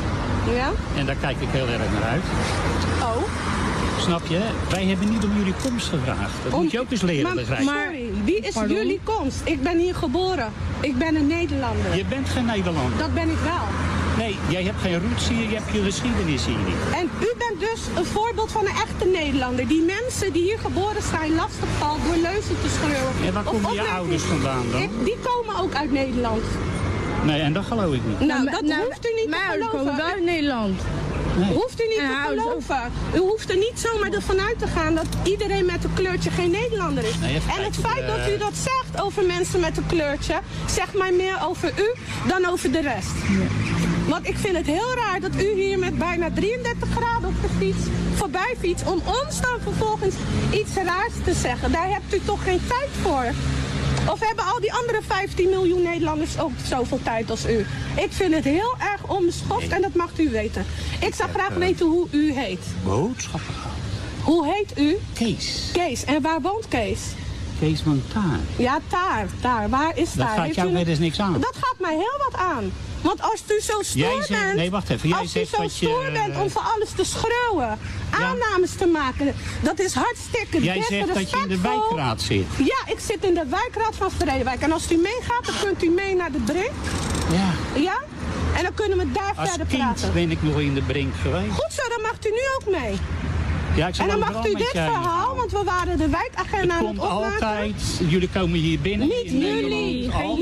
Ja? En daar kijk ik heel erg naar uit. Oh. Snap je? Wij hebben niet om jullie komst gevraagd. Dat moet je ook eens leren begrijpen. Maar wie is jullie komst? Ik ben hier geboren. Ik ben een Nederlander. Je bent geen Nederlander. Dat ben ik wel. Nee, jij hebt geen roots hier, je hebt je geschiedenis hier niet. En u bent dus een voorbeeld van een echte Nederlander. Die mensen die hier geboren zijn lastigvalt door leuzen te schreeuwen. En waar komen je ouders vandaan dan? Die komen ook uit Nederland. Nee, en dat geloof ik niet. Nou, dat hoeft u niet te geloven. Komen wel uit Nederland. Nee. Hoeft u niet te geloven. U hoeft er niet zomaar ervan uit te gaan dat iedereen met een kleurtje geen Nederlander is. Nee, en het feit dat u dat zegt over mensen met een kleurtje, zegt mij meer over u dan over de rest. Ja. Want ik vind het heel raar dat u hier met bijna 33 graden op de fiets voorbij fietst om ons dan vervolgens iets raars te zeggen. Daar hebt u toch geen tijd voor? Of hebben al die andere 15 miljoen Nederlanders ook zoveel tijd als u? Ik vind het heel erg onbeschoft en dat mag u weten. Ik zou graag weten hoe u heet. Boodschappen. Hoe heet u? Kees. Kees. En waar woont Kees? Kees woont daar. Ja, daar. Waar is daar? Dat gaat jou weer eens niks aan. Dat gaat mij heel wat aan. Want als u zo stoer bent... Nee, wacht even. Als u zo stoer bent om voor alles te schreeuwen, aannames te maken, dat is hartstikke Jij zegt dat je in de wijkraad zit. Ja, ik zit in de wijkraad van Vredenwijk. En als u meegaat, dan kunt u mee naar de Brink. Ja. Ja? En dan kunnen we daar verder praten. Als kind ben ik nog in de Brink geweest. Goed zo, dan mag u nu ook mee. Ja, ik en dan mag u dit verhaal, want we waren de wijkagenda aan het opmaken. Altijd, jullie komen hier binnen. Niet jullie,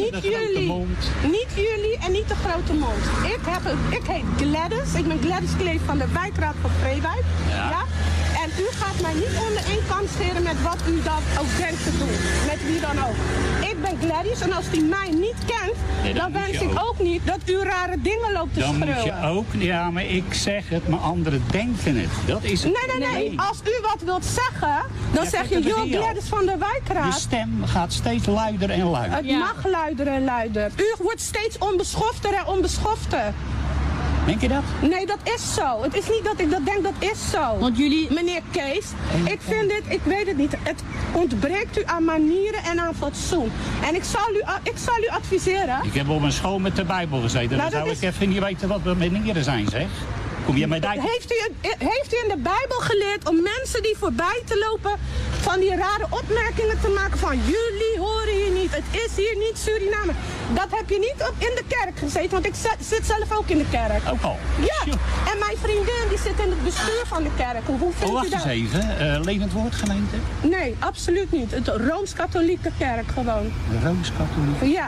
niet jullie en niet de grote mond. Ik heet Gladys, ik ben Gladys Kleef van de wijkraad van Vredenwijk. Ja? En u gaat mij niet onder één kant scheren met wat u dan ook denkt te doen. Met wie dan ook. Ik ben Gladys en als u mij niet kent, dan wens ik ook niet dat u rare dingen loopt te schreeuwen. Dan moet je ook, ja, maar ik zeg het, maar anderen denken het. Dat is het. Nee. Als u wat wilt zeggen, dan zeg je, joh, Gladys van de wijkraad. Je stem gaat steeds luider en luider. Het mag luider en luider. U wordt steeds onbeschofter en onbeschofter. Denk je dat? Nee, dat is zo. Het is niet dat ik dat denk, dat is zo. Want jullie... Meneer Kees, ik vind dit, ik weet het niet. Het ontbreekt u aan manieren en aan fatsoen. En ik zal u adviseren. Ik heb op een school met de Bijbel gezeten. Dan zou ik even niet weten wat de manieren zijn, zeg. Kom je met Heeft u in de Bijbel geleerd om mensen die voorbij te lopen van die rare opmerkingen te maken van jullie horen hier niet, het is hier niet Suriname. Dat heb je niet in de kerk gezeten, want ik zit zelf ook in de kerk. Ook al? Ja, en mijn vriendin die zit in het bestuur van de kerk. Hoe vindt u dat? Wacht eens even, Levend Woord gemeente? Nee, absoluut niet. Het Rooms-Katholieke kerk gewoon. De Rooms-Katholieke? Ja.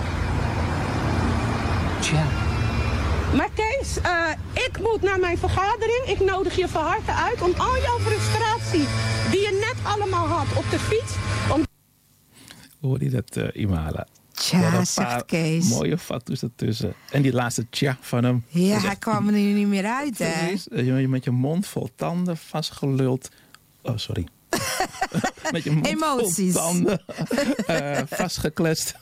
Tja. Maar Kees, ik moet naar mijn vergadering. Ik nodig je van harte uit om al jouw frustratie die je net allemaal had op de fiets. Hoor je dat, Imala? Tja, zegt Kees. Mooie fatsoes ertussen. En die laatste tja van hem. Ja, hij kwam er nu niet meer uit, hè? Je met je mond vol tanden vastgeluld. Oh, sorry. Met je mond emoties. Vol tanden vastgekletst.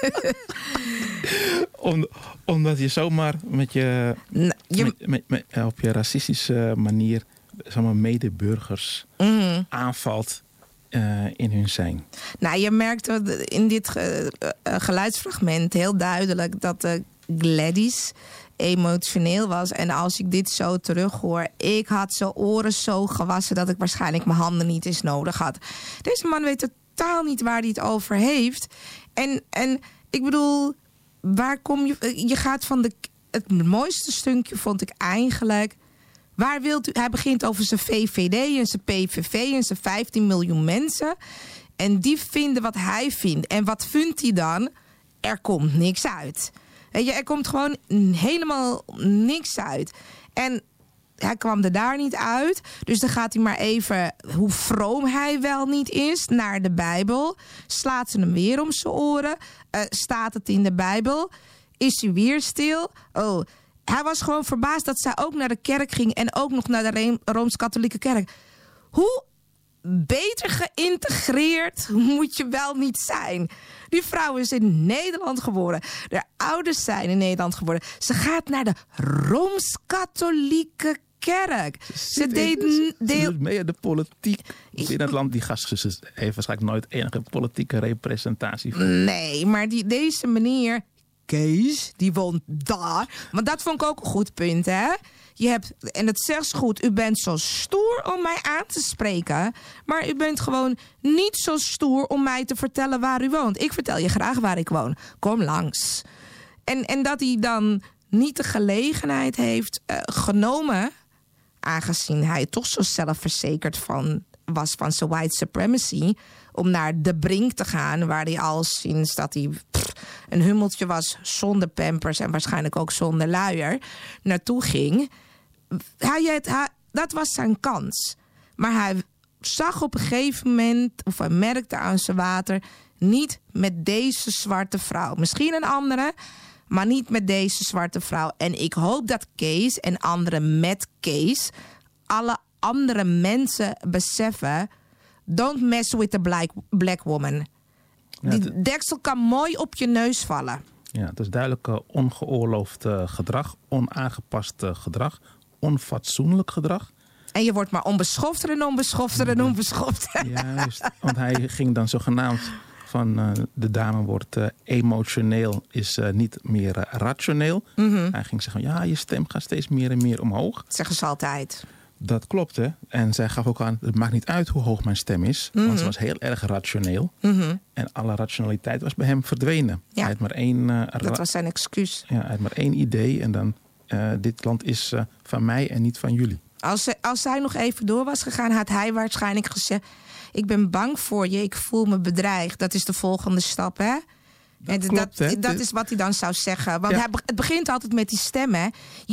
Omdat je zomaar met je, op je racistische manier zomaar medeburgers aanvalt in hun zijn. Nou, je merkt in dit geluidsfragment heel duidelijk dat Gladys emotioneel was. En als ik dit zo terughoor, ik had zijn oren zo gewassen dat ik waarschijnlijk mijn handen niet eens nodig had. Deze man weet totaal niet waar hij het over heeft. En ik bedoel, waar kom je? Je gaat van het mooiste stukje vond ik eigenlijk. Waar wilt u? Hij begint over zijn VVD en zijn PVV en zijn 15 miljoen mensen. En die vinden wat hij vindt. En wat vindt hij dan? Er komt niks uit. Weet je, er komt gewoon helemaal niks uit. En hij kwam er daar niet uit. Dus dan gaat hij maar even, hoe vroom hij wel niet is, naar de Bijbel. Slaat ze hem weer om zijn oren. Staat het in de Bijbel? Is hij weer stil? Oh, hij was gewoon verbaasd dat zij ook naar de kerk ging en ook nog naar de Rooms-Katholieke kerk. Hoe beter geïntegreerd moet je wel niet zijn? Die vrouw is in Nederland geboren. Haar ouders zijn in Nederland geboren. Ze gaat naar de Rooms-Katholieke kerk. Ze deed mee aan de politiek in het land. Die gast heeft waarschijnlijk nooit enige politieke representatie. Nee, maar deze meneer Kees, die woont daar. Want dat vond ik ook een goed punt, hè? Je hebt, en het zegt goed, u bent zo stoer om mij aan te spreken. Maar u bent gewoon niet zo stoer om mij te vertellen waar u woont. Ik vertel je graag waar ik woon. Kom langs. En dat hij dan niet de gelegenheid heeft genomen, aangezien hij toch zo zelfverzekerd was van zijn white supremacy, om naar de Brink te gaan, waar hij al sinds dat hij een hummeltje was, zonder pampers en waarschijnlijk ook zonder luier, naartoe ging. Dat was zijn kans. Maar hij zag op een gegeven moment, of hij merkte aan zijn water, niet met deze zwarte vrouw. Misschien een andere, maar niet met deze zwarte vrouw. En ik hoop dat Kees en anderen met Kees alle andere mensen beseffen, don't mess with the black woman. Ja, die deksel kan mooi op je neus vallen. Ja, het is duidelijk ongeoorloofd gedrag, onaangepast gedrag, onfatsoenlijk gedrag. En je wordt maar onbeschofter en onbeschofter en onbeschofter. Juist, want hij ging dan zogenaamd van de dame wordt emotioneel, is niet meer rationeel. Mm-hmm. Hij ging zeggen, ja, je stem gaat steeds meer en meer omhoog. Dat zeggen ze altijd. Dat klopte. En zij gaf ook aan, het maakt niet uit hoe hoog mijn stem is. Mm-hmm. Want ze was heel erg rationeel. Mm-hmm. En alle rationaliteit was bij hem verdwenen. Ja. Hij had maar één... dat was zijn excuus. Ja, hij had maar één idee. En dan, dit land is van mij en niet van jullie. Als hij nog even door was gegaan, had hij waarschijnlijk gezegd, ik ben bang voor je, ik voel me bedreigd. Dat is de volgende stap, hè? Dat is wat hij dan zou zeggen. Want het begint altijd met die stem, hè?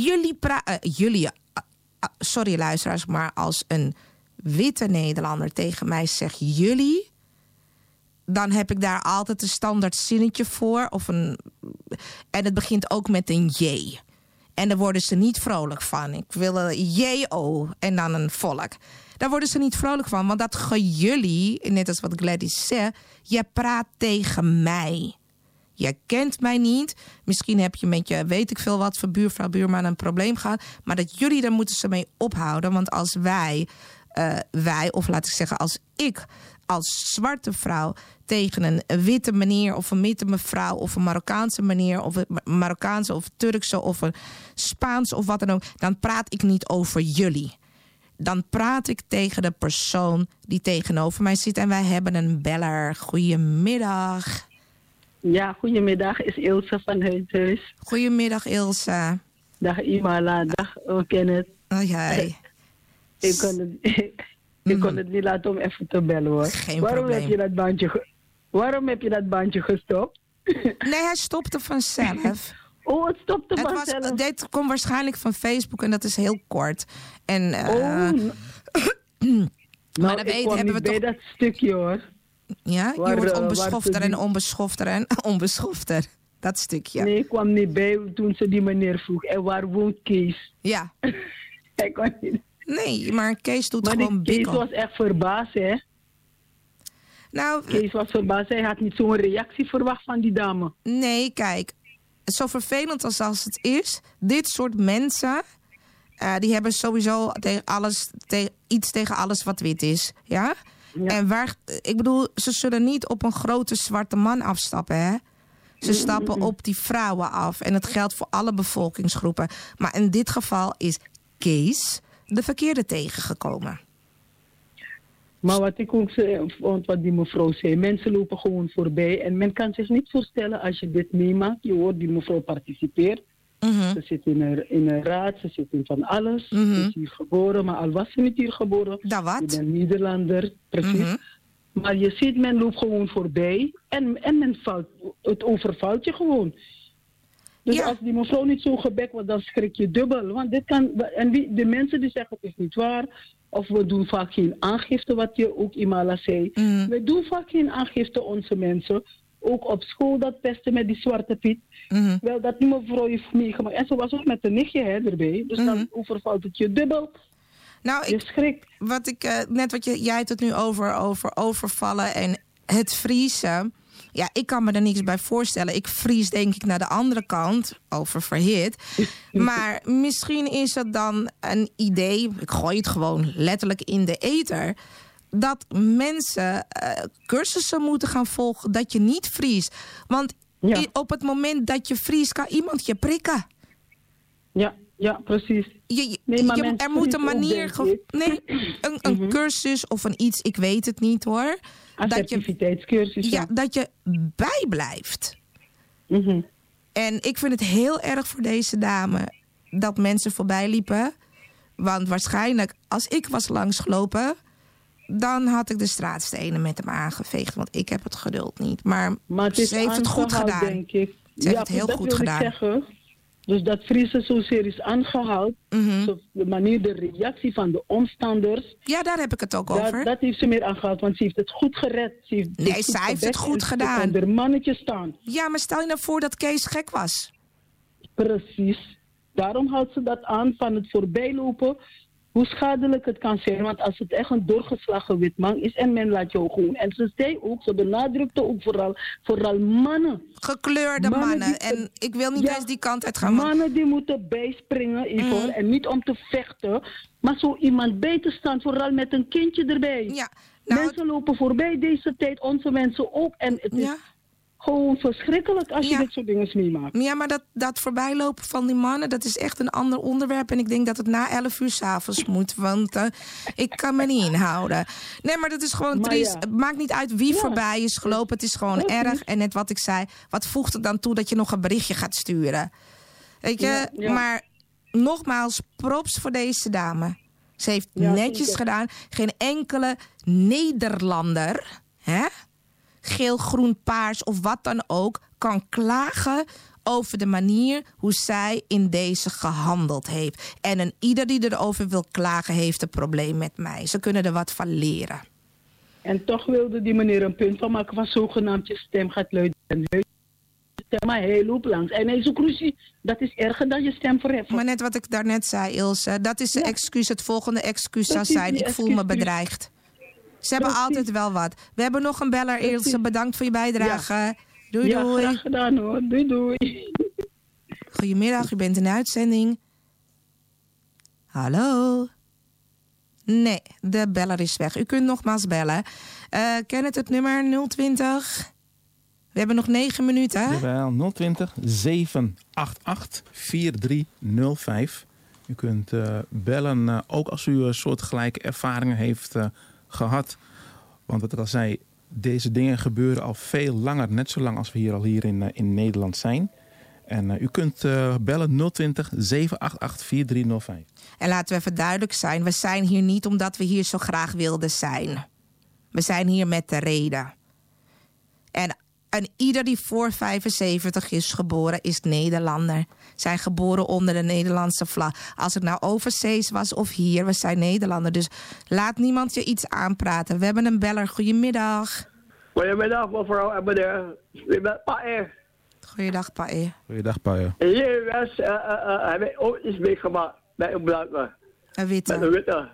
Sorry luisteraars, maar als een witte Nederlander tegen mij zegt jullie, dan heb ik daar altijd een standaard zinnetje voor. En het begint ook met een J. En daar worden ze niet vrolijk van. Ik wil een J-O en dan een volk. Daar worden ze niet vrolijk van, want dat jullie, net als wat Gladys zei, je praat tegen mij. Je kent mij niet. Misschien heb je met je, weet ik veel wat, voor buurvrouw, buurman een probleem gehad. Maar dat jullie, daar moeten ze mee ophouden. Want als wij, of laat ik zeggen, als ik als zwarte vrouw tegen een witte meneer of een witte mevrouw of een Marokkaanse meneer of een Marokkaanse of Turkse of een Spaans of wat dan ook, dan praat ik niet over jullie. Dan praat ik tegen de persoon die tegenover mij zit. En wij hebben een beller. Goedemiddag. Ja, goedemiddag. Is Ilse van Huishuis. Goedemiddag, Ilse. Dag Imala. Dag Kenneth. Oh, jij. Ik kon het niet laten om even te bellen, hoor. Geen probleem. Waarom heb je dat bandje gestopt? Nee, hij stopte vanzelf. Oh, het stopte vanzelf. Dit komt waarschijnlijk van Facebook en dat is heel kort. En, maar dan hebben we bij dat stukje, hoor. Ja, je wordt onbeschofter en onbeschofter en onbeschofter. Dat stukje. Nee, ik kwam niet bij toen ze die meneer vroeg. En waar woont Kees? Ja. Hij kon niet. Nee, maar Kees doet gewoon bikkel. Kees was echt verbaasd, hè? Nou, Kees was verbaasd. Hij had niet zo'n reactie verwacht van die dame. Nee, kijk. Zo vervelend als het is, dit soort mensen, die hebben sowieso iets tegen alles wat wit is. Ja? Ja. En ik bedoel, ze zullen niet op een grote zwarte man afstappen, hè? Ze stappen op die vrouwen af. En het geldt voor alle bevolkingsgroepen. Maar in dit geval is Kees de verkeerde tegengekomen. Maar wat ik ook zei, wat die mevrouw zei, mensen lopen gewoon voorbij. En men kan zich niet voorstellen als je dit meemaakt. Je hoort die mevrouw participeert. Mm-hmm. Ze zit in een raad, ze zit in van alles. Mm-hmm. Ze is hier geboren, maar al was ze niet hier geboren. Dat wat? Je bent Nederlander, precies. Mm-hmm. Maar je ziet, men loopt gewoon voorbij en het overvalt je gewoon. Dus als die mevrouw niet zo gebekt wordt, dan schrik je dubbel. Want dit kan, en de mensen die zeggen het is niet waar, of we doen vaak geen aangifte, wat je ook Imala zei. Mm. We doen vaak geen aangifte, onze mensen. Ook op school dat pesten met die zwarte Piet. Mm-hmm. Wel, dat die mevrouw heeft meegemaakt. En ze was ook met een nichtje erbij. Dus dan overvalt het je dubbel. Nou, je schrikt. Jij hebt het nu over overvallen en het vriezen. Ja, ik kan me er niks bij voorstellen. Ik vries denk ik naar de andere kant, over verhit. Maar misschien is het dan een idee, ik gooi het gewoon letterlijk in de ether, dat mensen cursussen moeten gaan volgen dat je niet vriest. Want op het moment dat je vriest, kan iemand je prikken. Ja, precies. Er moet een manier... een cursus of een iets, ik weet het niet hoor. Assertiviteitscursus, dat je bijblijft. Mm-hmm. En ik vind het heel erg voor deze dame dat mensen voorbij liepen. Want waarschijnlijk, als ik was langsgelopen, dan had ik de straatstenen met hem aangeveegd. Want ik heb het geduld niet. Maar ze heeft het goed gedaan. Denk ik. Ze heeft het heel goed gedaan. Zeggen. Dus dat vriezen zozeer is aangehaald. Mm-hmm. De manier, de reactie van de omstanders. Ja, daar heb ik het ook over. Dat heeft ze meer aangehaald, want ze heeft het goed gered. Zij heeft het goed gedaan. En er mannetje staan. Ja, maar stel je nou voor dat Kees gek was. Precies. Daarom houdt ze dat aan van het voorbijlopen. Hoe schadelijk het kan zijn. Want als het echt een doorgeslagen witman is en men laat jou gewoon. En ze zei ook, ze benadrukte ook vooral mannen. Gekleurde mannen. En ik wil niet eens die kant uit gaan. Mannen die moeten bijspringen, Yvonne. En niet om te vechten. Maar zo iemand bij te staan, vooral met een kindje erbij. Ja, mensen lopen voorbij deze tijd, onze mensen ook. En het is gewoon verschrikkelijk als je dit soort dingen meemaakt. Ja, maar dat voorbijlopen van die mannen, dat is echt een ander onderwerp. En ik denk dat het na 11 uur 's avonds moet. Want ik kan me niet inhouden. Nee, maar dat is gewoon triest. Het maakt niet uit wie voorbij is gelopen. Het is gewoon erg. En net wat ik zei, wat voegt het dan toe dat je nog een berichtje gaat sturen? Weet je, maar nogmaals, props voor deze dame. Ze heeft netjes gedaan. Geen enkele Nederlander, geel, groen, paars of wat dan ook, kan klagen over de manier hoe zij in deze gehandeld heeft. En ieder die erover wil klagen, heeft een probleem met mij. Ze kunnen er wat van leren. En toch wilde die meneer een punt van maken van zogenaamd je stem gaat luiden. Maar hij loopt langs. En hij is ook ruzie. Dat is erger dan je stem verheffen. Maar net wat ik daarnet zei, Ilse, dat is de excuus. Het volgende excuus zou zijn, ik voel me bedreigd. Ze hebben altijd wel wat. We hebben nog een beller, Ilse. Bedankt voor je bijdrage. Doei, doei. Ja, graag gedaan hoor. Doei, doei. Goedemiddag, u bent in de uitzending. Hallo? Nee, de beller is weg. U kunt nogmaals bellen. Ken het nummer 020? We hebben nog 9 minuten. Jawel, 020 788 4305. U kunt bellen, ook als u soortgelijke ervaringen heeft gehad. Want wat ik al zei, deze dingen gebeuren al veel langer. Net zo lang als we hier in Nederland zijn. En u kunt bellen 020 788 4305. En laten we even duidelijk zijn. We zijn hier niet omdat we hier zo graag wilden zijn. We zijn hier met de reden. En ieder die voor 75 is geboren, is Nederlander. Zijn geboren onder de Nederlandse vlag. Als het nou overzees was of hier, we zijn Nederlander. Dus laat niemand je iets aanpraten. We hebben een beller. Goedemiddag. Goedemiddag, mevrouw en meneer. Ik ben Pae. Goeiedag, Pae. Goeiedag, Pae. Hier heb ik ook iets meegemaakt bij een blanke. Een witte. Met een witte.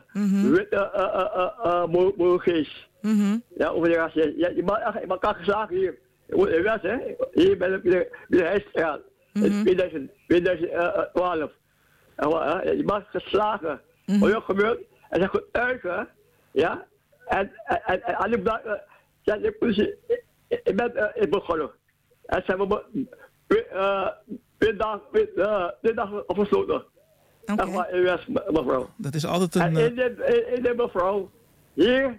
Witte moergeest. Ja, over de ras. Je kan geslagen hier. In West, hè? Hier bij de Heijstraat. In 2012. Je mag geslagen. Wat er gebeurt? En ze gaat uigen. Ja? En aan de blanken zei de politie, ik ben begonnen. En ze hebben me 2 dagen opgesloten. Oké. In West, mevrouw. Dat is altijd een... En in de mevrouw, hier,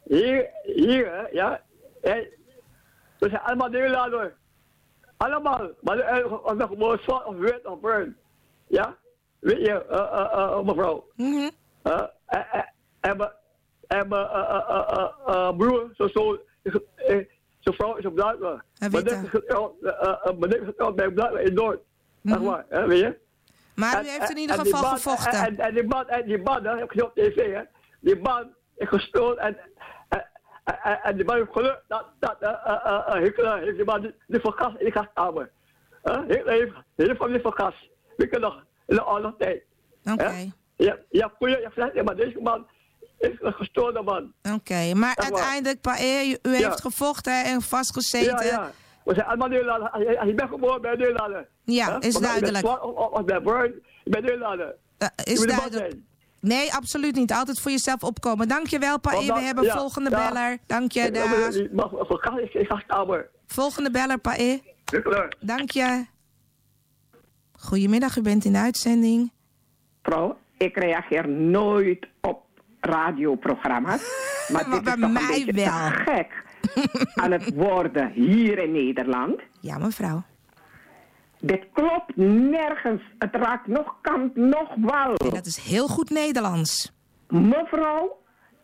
ja. We zijn allemaal Nederlander. Allemaal. Maar als we gewoon zwart of wit of bruin. Ja? Weet je, mevrouw. En mijn broer, zo'n vrouw is op Duitsland. Maar dit is getrouwd bij Duitsland in Noord. Zeg maar, weet je. Maar u heeft in ieder geval gevochten. En die man, heb ik gezien op tv, hè. Die man is gestolen en die man heeft geluk dat Hitler heeft die man niet vergast in de gaskamer. Hitler heeft hem niet vergast. Weet je nog, in de oorlogstijd. Oké. Ja, koeien, ja, vlees, maar deze man is een gestolen man. Oké, maar uiteindelijk, Pae, u heeft gevochten en vastgezeten. Ja. We zijn allemaal Nederlanders. Als je bent geboren bij Nederlander. Ja, is duidelijk. Als bij Bruin, bij Nederlander. Is duidelijk. Nee, absoluut niet. Altijd voor jezelf opkomen. Dankjewel, Pae. We hebben volgende beller. Dank je, dag. Volgende beller, Pae. Dank je. Goedemiddag, u bent in de uitzending. Mevrouw, ik reageer nooit op radioprogramma's. Maar dit is toch een beetje te gek aan het worden hier in Nederland. Ja, mevrouw. Dit klopt nergens. Het raakt nog kant, nog wal. En dat is heel goed Nederlands. Mevrouw,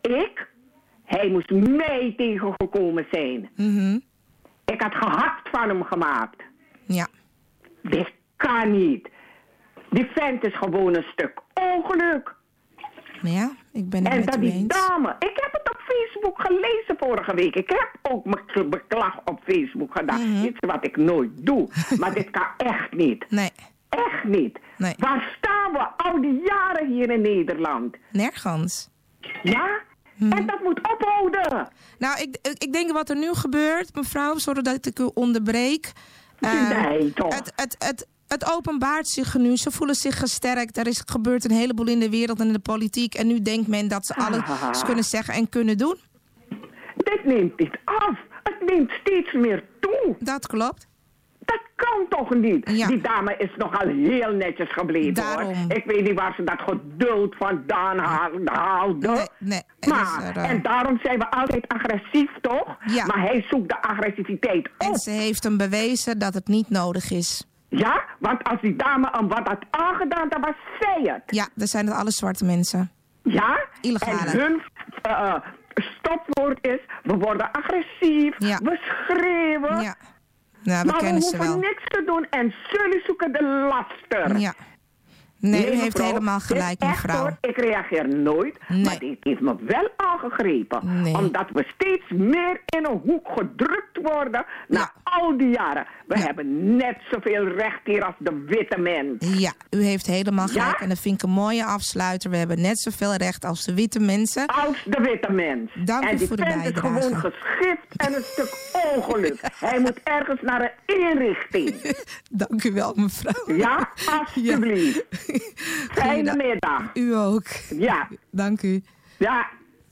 hij moest mij tegengekomen zijn. Ik had gehakt van hem gemaakt. Ja. Dit kan niet. Die vent is gewoon een stuk ongeluk. Ja, ik ben het met u eens. En dat die dame, ik heb het op Facebook gelezen vorige week. Ik heb ook mijn beklag op Facebook gedaan. Iets wat ik nooit doe. Maar dit kan echt niet. Nee. Echt niet. Nee. Waar staan we al die jaren hier in Nederland? Nergens. Ja? En dat moet ophouden. Nou, ik denk wat er nu gebeurt, mevrouw, sorry dat ik u onderbreek. Nee, toch. Het openbaart zich nu. Ze voelen zich gesterkt. Er gebeurt een heleboel in de wereld en in de politiek. En nu denkt men dat ze alles kunnen zeggen en kunnen doen. Dit neemt niet af. Het neemt steeds meer toe. Dat klopt. Dat kan toch niet? Ja. Die dame is nogal heel netjes gebleven. Daarom. Hoor. Ik weet niet waar ze dat geduld vandaan haalde. Nee. Maar, en daarom zijn we altijd agressief, toch? Ja. Maar hij zoekt de agressiviteit op. En ze heeft hem bewezen dat het niet nodig is. Ja, want als die dame hem wat had aangedaan, dan was zij het. Ja, dat zijn het alle zwarte mensen. Ja? Illegale. En hun stopwoord is, we worden agressief, we schreeuwen. Ja. Nou, maar we hoeven niks te doen en jullie zoeken de laster. Ja. Nee, u heeft helemaal gelijk, mevrouw. Hoor, ik reageer nooit, maar dit heeft me wel aangegrepen. Nee. Omdat we steeds meer in een hoek gedrukt worden na al die jaren. We hebben net zoveel recht hier als de witte mens. Ja, u heeft helemaal gelijk. En dat vind ik een mooie afsluiter. We hebben net zoveel recht als de witte mensen. Als de witte mens. Dank u voor de bijdrage. En die vent is gewoon geschift en een stuk ongeluk. Hij moet ergens naar een inrichting. Dank u wel, mevrouw. Ja, alsjeblieft. Fijne middag. U ook. Ja. Dank u. Ja.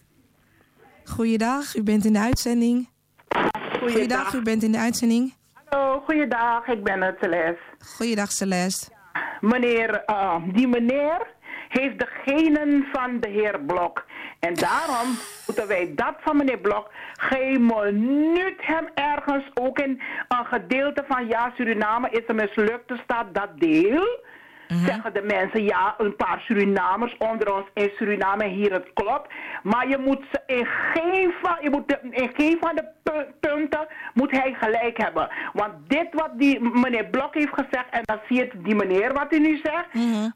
Goeiedag, u bent in de uitzending. Goeiedag, u bent in de uitzending. Hallo, goeiedag, ik ben het, Celeste. Goeiedag, Celeste. Meneer, die meneer heeft de genen van de heer Blok. En daarom moeten wij dat van meneer Blok geen minuut hem ergens, ook in een gedeelte van Suriname is een mislukte staat, dat deel. Zeggen de mensen, ja, een paar Surinamers onder ons in Suriname, hier het klopt. Maar je moet ze in geen van de punten moet hij gelijk hebben. Want dit wat die meneer Blok heeft gezegd, en dan zie je die meneer wat hij nu zegt,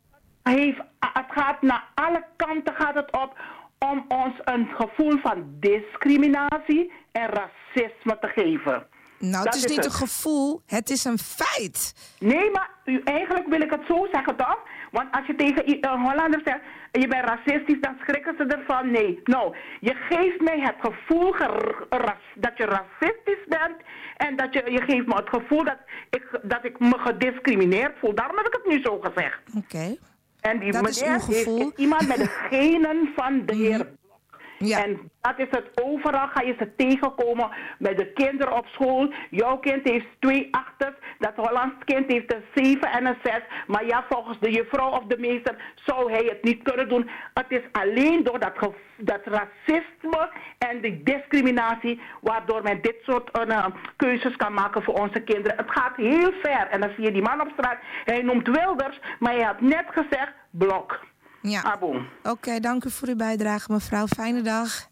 het gaat naar alle kanten gaat het op om ons een gevoel van discriminatie en racisme te geven. Nou, het is niet een gevoel, het is een feit. Nee, maar eigenlijk wil ik het zo zeggen, toch? Want als je tegen een Hollander zegt, je bent racistisch, dan schrikken ze ervan. Nee, nou, je geeft mij het gevoel dat je racistisch bent. En dat je geeft me het gevoel dat ik me gediscrimineerd voel. Daarom heb ik het nu zo gezegd. Oké. En die meneer is iemand met de genen van de heer. Ja. En dat is het, overal ga je ze tegenkomen met de kinderen op school. Jouw kind heeft 2 achters, dat Hollands kind heeft een 7 en een 6. Maar ja, volgens de juffrouw of de meester zou hij het niet kunnen doen. Het is alleen door dat racisme en die discriminatie waardoor men dit soort keuzes kan maken voor onze kinderen. Het gaat heel ver. En dan zie je die man op straat, hij noemt Wilders, maar hij had net gezegd Blok. Ja. Oké, dank u voor uw bijdrage, mevrouw. Fijne dag.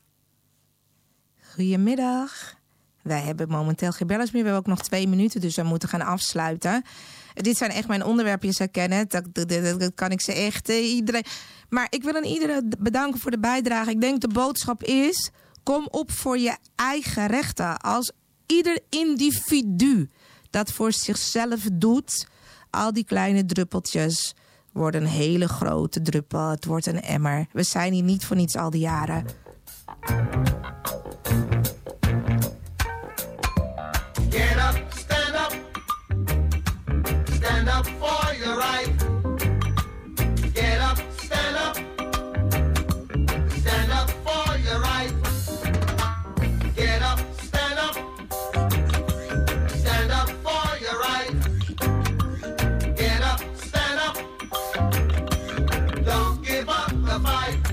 Goedemiddag. Wij hebben momenteel geen bellers meer. We hebben ook nog 2 minuten, dus we moeten gaan afsluiten. Dit zijn echt mijn onderwerpjes, herkennen. Dat kan ik ze echt iedereen. Maar ik wil aan iedereen bedanken voor de bijdrage. Ik denk de boodschap is, kom op voor je eigen rechten. Als ieder individu dat voor zichzelf doet, al die kleine druppeltjes wordt een hele grote druppel. Het wordt een emmer. We zijn hier niet voor niets al die jaren. Get up, stand up. Stand up for your right. Get up, stand up. Stand up for your right. Get up, stand up. Stand up for your right. the fight.